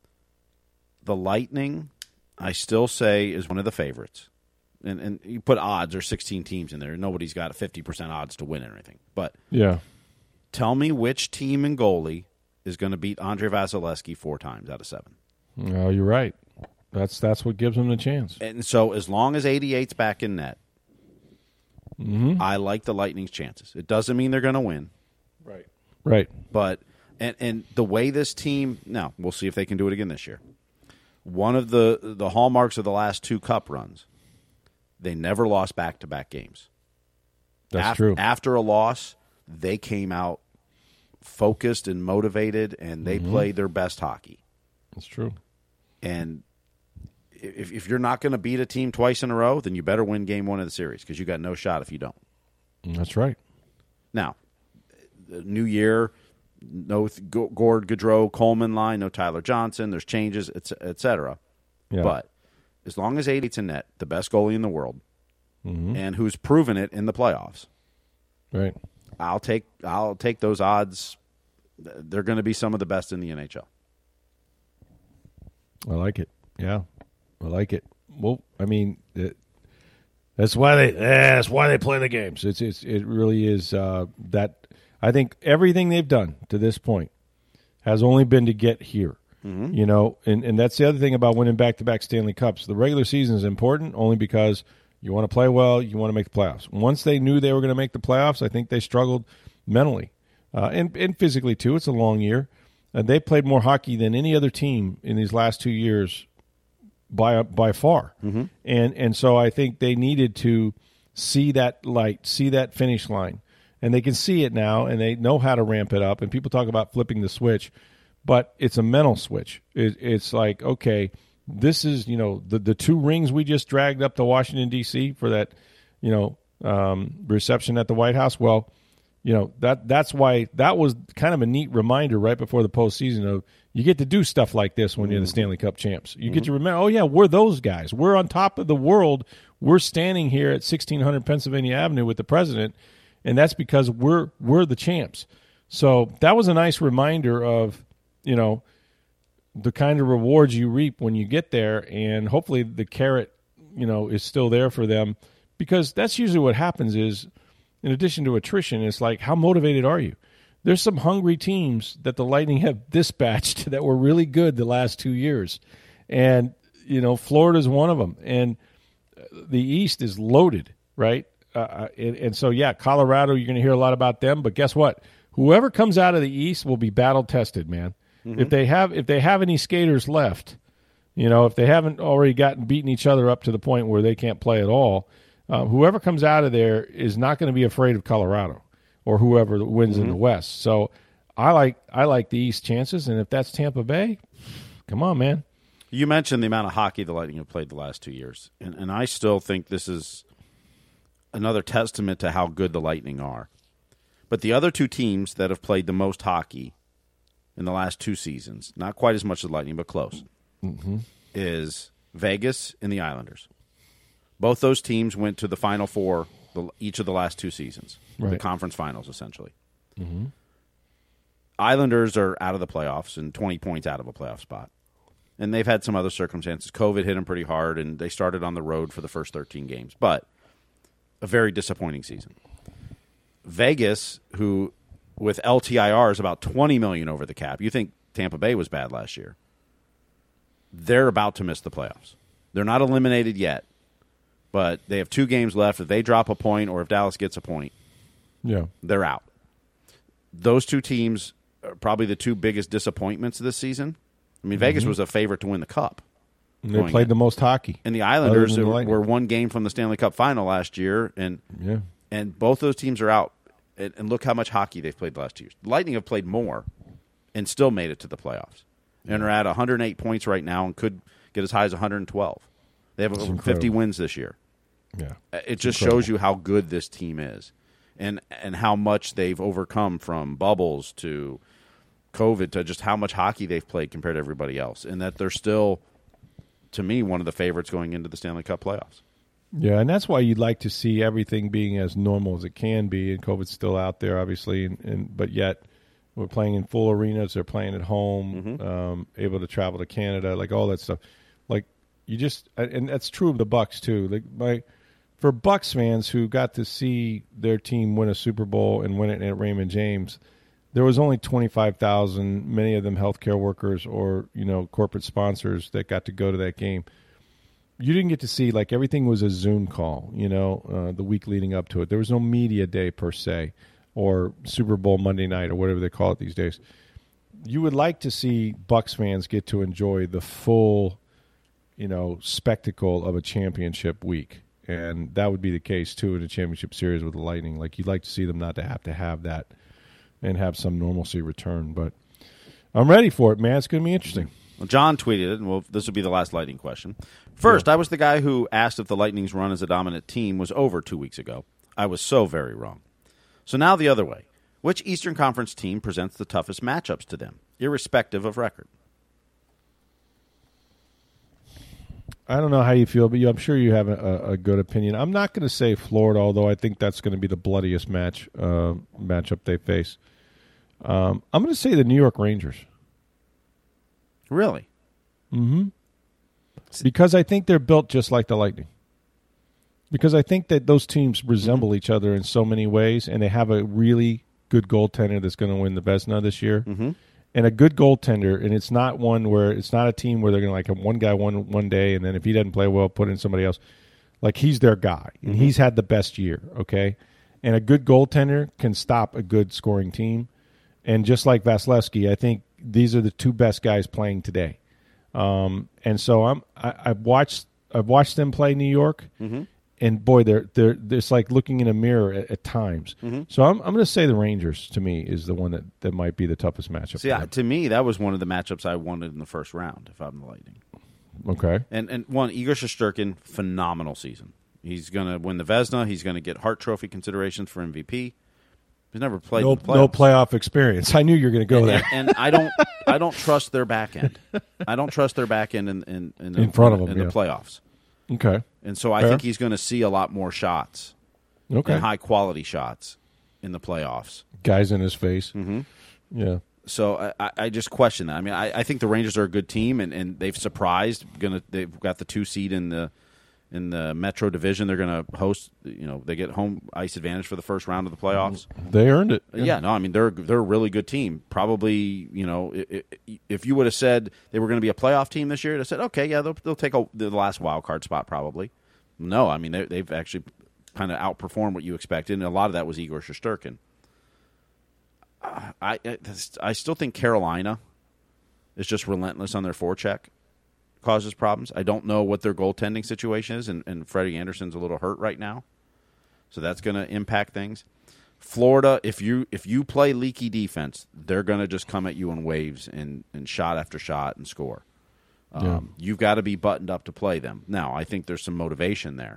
E: The Lightning, I still say, is one of the favorites. And and you put odds, or sixteen teams in there. Nobody's got a fifty percent odds to win or anything. But
D: yeah,
E: tell me which team and goalie is going to beat Andre Vasilevsky four times out of seven.
D: No, you're right. That's that's what gives them the chance.
E: And so as long as eighty-eight's back in net,
D: mm-hmm.
E: I like the Lightning's chances. It doesn't mean they're going to win.
D: Right. Right.
E: But and and the way this team, now we'll see if they can do it again this year. One of the the hallmarks of the last two cup runs, they never lost back-to-back games.
D: That's
E: Af-
D: true.
E: After a loss, they came out focused and motivated, and they
D: mm-hmm.
E: played their best hockey.
D: That's true.
E: And if if you're not going to beat a team twice in a row, then you better win game one of the series, because you got no shot if you don't.
D: That's right.
E: Now, the new year, no Gord, Gaudreau, Coleman line, no Tyler Johnson. There's changes, et cetera.
D: Yeah.
E: But as long as eighty-eight's in net, the best goalie in the world,
D: mm-hmm.
E: and who's proven it in the playoffs,
D: right?
E: I'll take I'll take those odds. They're going to be some of the best in the N H L.
D: I like it. Yeah, I like it. Well, I mean, it, that's why they that's why they play the games. It's it's it really is uh, that. I think everything they've done to this point has only been to get here.
E: Mm-hmm.
D: You know, and, and that's the other thing about winning back-to-back Stanley Cups. The regular season is important only because you want to play well, you want to make the playoffs. Once they knew they were going to make the playoffs, I think they struggled mentally uh, and, and physically too. It's a long year. And they played more hockey than any other team in these last two years by by far.
E: Mm-hmm.
D: And and so I think they needed to see that light, see that finish line. And they can see it now, and they know how to ramp it up. And people talk about flipping the switch, but it's a mental switch. It, it's like, okay, this is, you know, the, the two rings we just dragged up to Washington, D C for that, you know, um, reception at the White House. Well, you know, that that's why that was kind of a neat reminder right before the postseason of you get to do stuff like this when you're the Stanley Cup champs. You mm-hmm. get to remember, oh, yeah, we're those guys. We're on top of the world. We're standing here at sixteen hundred Pennsylvania Avenue with the president, and that's because we're we're the champs. So that was a nice reminder of, you know, the kind of rewards you reap when you get there, and hopefully the carrot, you know, is still there for them, because that's usually what happens is, in addition to attrition, it's like, how motivated are you? there's some hungry teams that the Lightning have dispatched that were really good the last two years. And, you know, Florida's one of them. And the East is loaded, right? Uh, and, and so, yeah, Colorado, you're going to hear a lot about them. But guess what? Whoever comes out of the East will be battle-tested, man. Mm-hmm. If they have if they have any skaters left, you know, if they haven't already gotten beaten each other up to the point where they can't play at all, uh, whoever comes out of there is not going to be afraid of Colorado or whoever wins mm-hmm. in the West. So I like I like the East chances, and if that's Tampa Bay, come on, man.
E: You mentioned the amount of hockey the Lightning have played the last two years, and, and I still think this is another testament to how good the Lightning are. But the other two teams that have played the most hockey in the last two seasons, not quite as much as the Lightning, but close, mm-hmm. is Vegas and the Islanders. Both those teams went to the Final Four the, each of the last two seasons, right. The conference finals, essentially. Mm-hmm. Islanders are out of the playoffs and twenty points out of a playoff spot. And they've had some other circumstances. COVID hit them pretty hard, and they started on the road for the first thirteen games. But a very disappointing season. Vegas, who with L T I R is about twenty million dollars over the cap. You think Tampa Bay was bad last year. They're about to miss the playoffs. They're not eliminated yet, but they have two games left. If they drop a point or if Dallas gets a point,
D: yeah,
E: they're out. Those two teams are probably the two biggest disappointments this season. I mean, mm-hmm. Vegas was a favorite to win the Cup.
D: And they played in. the most hockey.
E: And the Islanders the were one game from the Stanley Cup final last year, and
D: yeah.
E: and both those teams are out. And, and look how much hockey they've played the last two years. The Lightning have played more and still made it to the playoffs. Yeah. And are at one hundred eight points right now and could get as high as one hundred twelve. They have over fifty wins this year.
D: Yeah,
E: It just shows you how good this team is and and how much they've overcome from bubbles to COVID to just how much hockey they've played compared to everybody else, and that they're still, to me, one of the favorites going into the Stanley Cup playoffs.
D: Yeah, and that's why you'd like to see everything being as normal as it can be, and COVID's still out there, obviously, and, and but yet we're playing in full arenas, they're playing at home, mm-hmm. um, able to travel to Canada, like all that stuff. Like, you just – and that's true of the Bucks, too. Like my, for Bucks fans who got to see their team win a Super Bowl and win it at Raymond James – there was only twenty-five thousand, many of them healthcare workers or, you know, corporate sponsors that got to go to that game. You didn't get to see, like, everything was a Zoom call, you know, uh, the week leading up to it. There was no media day per se or Super Bowl Monday night or whatever they call it these days. You would like to see Bucks fans get to enjoy the full, you know, spectacle of a championship week. And that would be the case, too, in a championship series with the Lightning. Like, you'd like to see them not to have to have that and have some normalcy return. But I'm ready for it, man. It's going to be interesting.
E: Well, John tweeted it, and well, this will be the last Lightning question. First, yeah. I was the guy who asked if the Lightning's run as a dominant team was over two weeks ago. I was so very wrong. So now the other way. Which Eastern Conference team presents the toughest matchups to them, irrespective of record?
D: I don't know how you feel, but you, I'm sure you have a, a good opinion. I'm not going to say Florida, although I think that's going to be the bloodiest match uh, matchup they face. Um, I'm going to say the New York Rangers.
E: Really?
D: Mm-hmm. Because I think they're built just like the Lightning. Because I think that those teams resemble mm-hmm. each other in so many ways, and they have a really good goaltender that's going to win the Vezina this year.
E: Mm-hmm.
D: And a good goaltender, and it's not one where it's not a team where they're going to like have one guy one one day, and then if he doesn't play well, put in somebody else. Like, he's their guy, and mm-hmm. he's had the best year, okay? And a good goaltender can stop a good scoring team. And just like Vasilevsky, I think these are the two best guys playing today. Um, and so I'm I, I've watched I've watched them play New York,
E: mm-hmm.
D: and boy, they're they're it's like looking in a mirror at, at times.
E: Mm-hmm.
D: So I'm I'm going to say the Rangers to me is the one that, that might be the toughest matchup.
E: See, yeah, to me that was one of the matchups I wanted in the first round. If I'm the Lightning,
D: okay.
E: And and one Igor Shesterkin, phenomenal season. He's going to win the Vezina. He's going to get Hart Trophy considerations for M V P. He's never played
D: no,
E: in the playoffs.
D: No playoff experience. I knew you were going to go
E: and,
D: there.
E: And, and I don't I don't trust their back end. I don't trust their back end in in, in,
D: in front
E: in,
D: of them
E: in
D: yeah.
E: the playoffs.
D: Okay.
E: And so I
D: Fair.
E: think he's going to see a lot more shots,
D: okay,
E: and high-quality shots in the playoffs.
D: Guys in his face.
E: Mm-hmm.
D: Yeah.
E: So I, I just question that. I mean, I, I think the Rangers are a good team, and, and they've surprised. Gonna they've got the two seed in the in the Metro Division. They're going to host. You know, they get home ice advantage for the first round of the playoffs.
D: They earned it.
E: Yeah, yeah no, I mean they're they're a really good team. Probably, you know, if you would have said they were going to be a playoff team this year, I said, okay, yeah, they'll they'll take a, the last wild card spot probably. No, I mean they, they've actually kind of outperformed what you expected, and a lot of that was Igor Shesterkin. Uh, I, I I still think Carolina is just relentless on their forecheck, causes problems. I don't know what their goaltending situation is, and, and Freddie Anderson's a little hurt right now, so that's going to impact things. Florida, if you if you play leaky defense, they're going to just come at you in waves and, and shot after shot and score. Um, yeah. You've got to be buttoned up to play them. Now, I think there's some motivation there.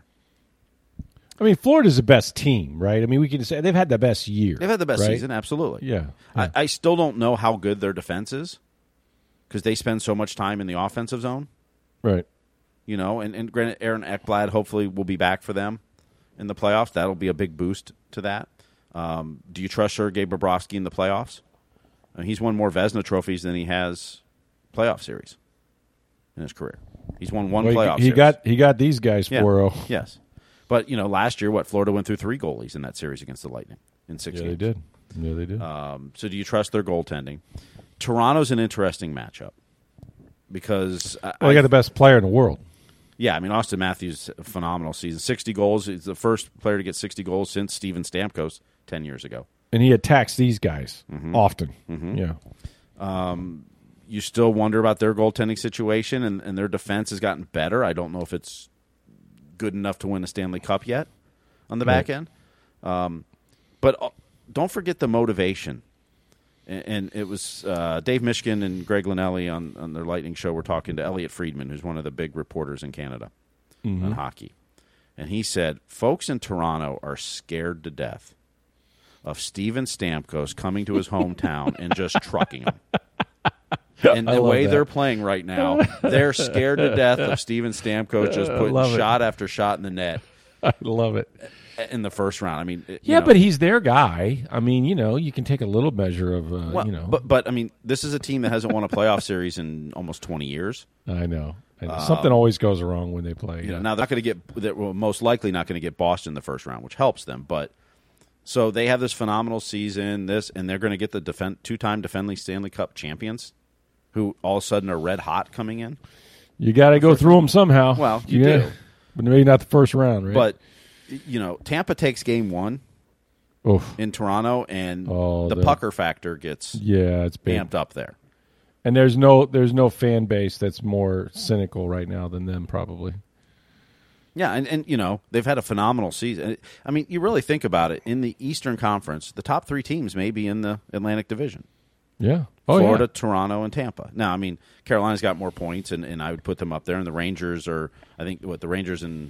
D: I mean, Florida's the best team, right? I mean, we can say they've had the best year.
E: They've had the best
D: right?
E: season, absolutely.
D: Yeah. yeah.
E: I, I still don't know how good their defense is because they spend so much time in the offensive zone.
D: Right.
E: You know, and, and granted, Aaron Ekblad hopefully will be back for them in the playoffs. That'll be a big boost to that. Um, do you trust Sergei Bobrovsky in the playoffs? I mean, he's won more Vezina trophies than he has playoff series in his career. He's won one
D: well,
E: playoff
D: he, he
E: series.
D: got he got these guys
E: yeah.
D: four oh.
E: Yes. But, you know, last year, what, Florida went through three goalies in that series against the Lightning in six
D: yeah,
E: games.
D: Yeah, they did. Yeah, they did.
E: Um, so do you trust their goaltending? Toronto's an interesting matchup because
D: well, they got the best player in the world.
E: Yeah, I mean, Austin Matthews, a phenomenal season. sixty goals. He's the first player to get sixty goals since Steven Stamkos ten years ago.
D: And he attacks these guys
E: mm-hmm.
D: often.
E: Mm-hmm.
D: Yeah.
E: Um, you still wonder about their goaltending situation, and, and their defense has gotten better. I don't know if it's good enough to win a Stanley Cup yet on the back
D: right.
E: end. Um, but uh, don't forget the motivation. And, and it was uh, Dave Mishkin and Greg Linnelli on, on their Lightning show were talking to Elliot Friedman, who's one of the big reporters in Canada
D: mm-hmm.
E: on hockey. And he said, folks in Toronto are scared to death of Steven Stamkos coming to his hometown and just trucking him. And the way
D: that.
E: they're playing right now, they're scared to death of Steven Stamkos just putting shot it. after shot in the net.
D: I love it.
E: In the first round. I mean,
D: yeah,
E: know.
D: but he's their guy. I mean, you know, you can take a little measure of, uh,
E: well,
D: you know.
E: But, but, I mean, this is a team that hasn't won a playoff series in almost twenty years.
D: I know. I know. Something um, always goes wrong when they play.
E: You
D: yeah.
E: know, now they're not going to get, they're well, most likely not going to get Boston in the first round, which helps them. But so they have this phenomenal season, this, and they're going to get the defend, two-time defending Stanley Cup champions, who all of a sudden are red hot coming in.
D: You got to go through them somehow.
E: Well, you
D: yeah.
E: do.
D: But maybe not the first round, right?
E: But, you know, Tampa takes game one
D: Oof.
E: in Toronto, and
D: oh,
E: the, the pucker factor gets
D: yeah, it's big.
E: amped up there.
D: And there's no there's no fan base that's more cynical right now than them, probably.
E: Yeah, and, and you know, they've had a phenomenal season. I mean, you really think about it. In the Eastern Conference, the top three teams may be in the Atlantic Division.
D: Yeah. Oh,
E: Florida,
D: yeah.
E: Toronto, and Tampa. Now, I mean, Carolina's got more points, and, and I would put them up there. And the Rangers are, I think, what the Rangers and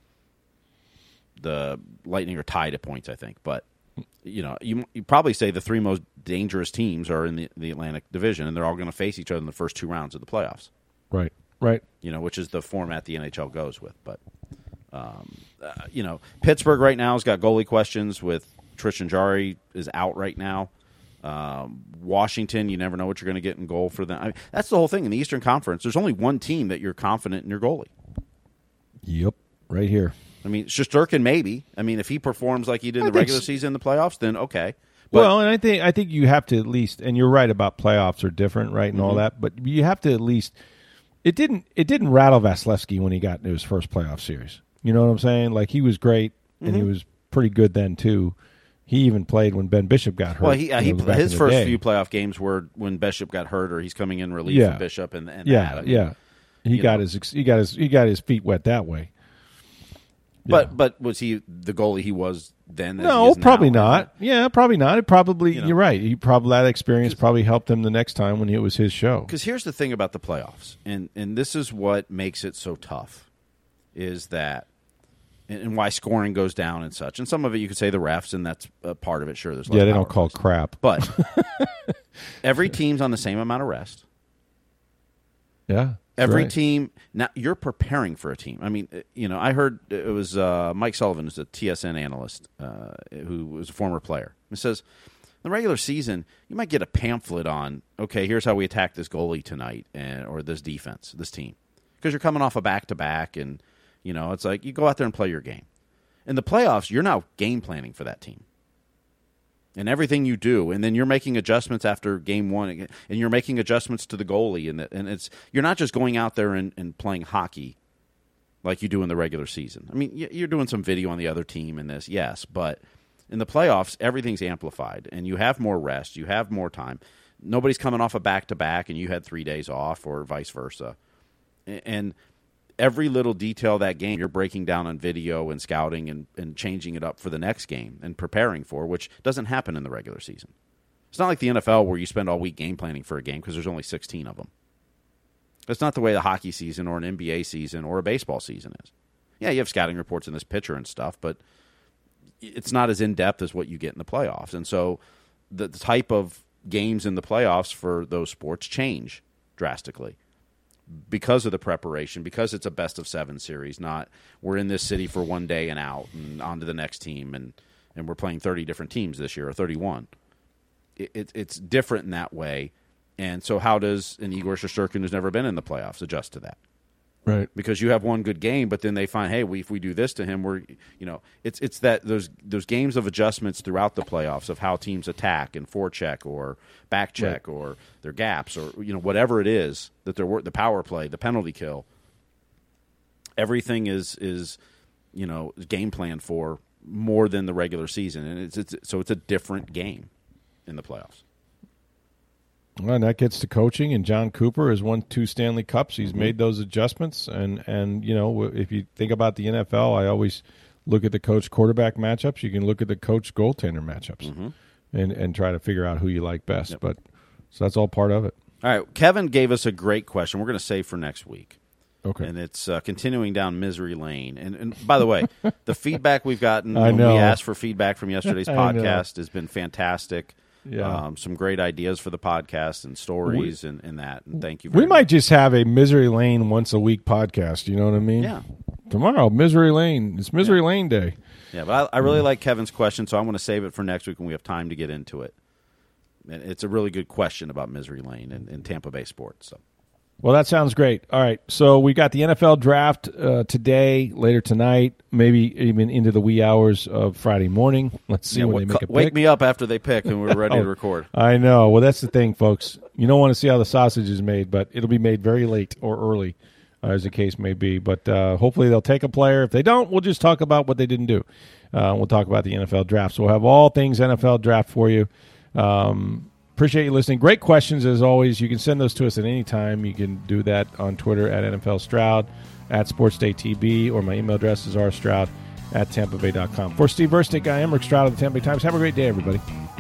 E: the Lightning are tied at points, I think. But, you know, you you probably say the three most dangerous teams are in the, the Atlantic Division, and they're all going to face each other in the first two rounds of the playoffs.
D: Right, right.
E: You know, which is the format the N H L goes with. But, um, uh, you know, Pittsburgh right now has got goalie questions with Tristan Jarry is out right now. Um, Washington, you never know what you're going to get in goal for them. I mean, that's the whole thing in the Eastern Conference. There's only one team that you're confident in your goalie.
D: Yep, right here.
E: I mean, Shesterkin maybe. I mean, if he performs like he did in
D: I
E: the regular
D: so.
E: season in the playoffs, then okay. But,
D: well, and I think I think you have to at least, and you're right about playoffs are different, right, and mm-hmm. all that. But you have to at least. It didn't. It didn't rattle Vasilevsky when he got into his first playoff series. You know what I'm saying? Like he was great, and mm-hmm. he was pretty good then too. He even played when Ben Bishop got hurt.
E: Well, he, uh, he
D: know,
E: his first
D: day.
E: few playoff games were when Bishop got hurt, or he's coming in relief
D: yeah.
E: of Bishop, and, and
D: yeah,
E: that. I mean,
D: yeah, he got
E: know.
D: his he got his he got his feet wet that way.
E: But
D: yeah.
E: but was he the goalie he was then? As
D: no,
E: he is
D: probably
E: now?
D: not. Yeah, probably not. It probably
E: You know.
D: you're right. He probably that experience probably helped him the next time when it was his show.
E: Because here's the thing about the playoffs, and and this is what makes it so tough, is that. And why scoring goes down and such. And some of it you could say the refs, and that's a part of it. Sure, there's
D: yeah, they don't call crap.
E: But every team's on the same amount of rest.
D: Yeah.
E: Every
D: right.
E: team, now you're preparing for a team. I mean, you know, I heard it was uh, Mike Sullivan, who's a T S N analyst, uh, who was a former player. He says, in the regular season, you might get a pamphlet on, okay, here's how we attack this goalie tonight, and or this defense, this team. Because you're coming off a back-to-back, and You know, it's like you go out there and play your game. In the playoffs, you're now game planning for that team. And everything you do, and then you're making adjustments after game one, and you're making adjustments to the goalie, and, the, and it's you're not just going out there and, and playing hockey like you do in the regular season. I mean, you're doing some video on the other team in this, yes, but in the playoffs, everything's amplified, and you have more rest, you have more time. Nobody's coming off a back-to-back, and you had three days off, or vice versa. And every little detail of that game you're breaking down on video and scouting and, and changing it up for the next game and preparing for, which doesn't happen in the regular season. It's not like the N F L where you spend all week game planning for a game because there's only sixteen of them. That's not the way the hockey season or an N B A season or a baseball season is. Yeah, you have scouting reports in this pitcher and stuff, but it's not as in-depth as what you get in the playoffs. And so the, the type of games in the playoffs for those sports change drastically because of the preparation, because it's a best-of-seven series, not we're in this city for one day and out and on to the next team, and, and we're playing thirty different teams this year, or thirty-one. It, it, it's different in that way. And so how does an Igor Shesterkin who's never been in the playoffs adjust to that?
D: Right.
E: Because you have one good game, but then they find, hey, we, if we do this to him, we're, you know, it's it's that those those games of adjustments throughout the playoffs of how teams attack and forecheck or back check right. or their gaps or, you know, whatever it is that they're the power play, the penalty kill. Everything is is, you know, game planned for more than the regular season, and it's, it's so it's a different game in the playoffs.
D: Well, and that gets to coaching, and John Cooper has won two Stanley Cups. He's mm-hmm. made those adjustments, and, and you know, if you think about the N F L, I always look at the coach quarterback matchups. You can look at the coach goaltender matchups, mm-hmm. and, and try to figure out who you like best. Yep. But so that's all part of it.
E: All right, Kevin gave us a great question. We're going to save for next week.
D: Okay,
E: and it's uh, continuing down misery lane. And, and by the way, the feedback we've gotten
D: I
E: when
D: know.
E: we asked for feedback from yesterday's podcast has been fantastic.
D: Yeah.
E: Um, some great ideas for the podcast and stories we, and, and that. And thank you very
D: We
E: much.
D: might just have a Misery Lane once a week podcast. You know what I mean?
E: Yeah.
D: Tomorrow, Misery Lane. It's Misery
E: yeah.
D: Lane Day.
E: Yeah, but I, I really like Kevin's question, so I'm going to save it for next week when we have time to get into it. And it's a really good question about Misery Lane and, and Tampa Bay sports. So.
D: Well, that sounds great. All right, so we got the N F L draft uh, today, later tonight, maybe even into the wee hours of Friday morning. Let's see
E: yeah,
D: when
E: what,
D: they make a pick.
E: Wake me up after they pick and we're ready
D: oh,
E: to record.
D: I know. Well, that's the thing, folks. You don't want to see how the sausage is made, but it'll be made very late or early, uh, as the case may be. But uh, hopefully they'll take a player. If they don't, we'll just talk about what they didn't do. Uh, we'll talk about the N F L draft. So we'll have all things N F L draft for you. Um Appreciate you listening. Great questions, as always. You can send those to us at any time. You can do that on Twitter at N F L Stroud, at SportsDayTB, or my email address is rstroud at tampa bay dot com. For Steve Versnick, I am Rick Stroud of the Tampa Bay Times. Have a great day, everybody.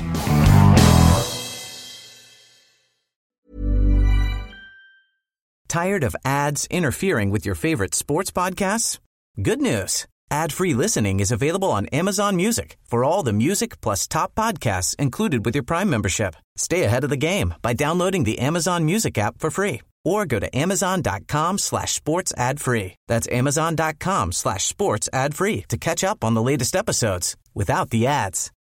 H: Tired of ads interfering with your favorite sports podcasts? Good news. Ad-free listening is available on Amazon Music for all the music plus top podcasts included with your Prime membership. Stay ahead of the game by downloading the Amazon Music app for free or go to amazon.com slash sports ad free. That's amazon.com slash sports ad free to catch up on the latest episodes without the ads.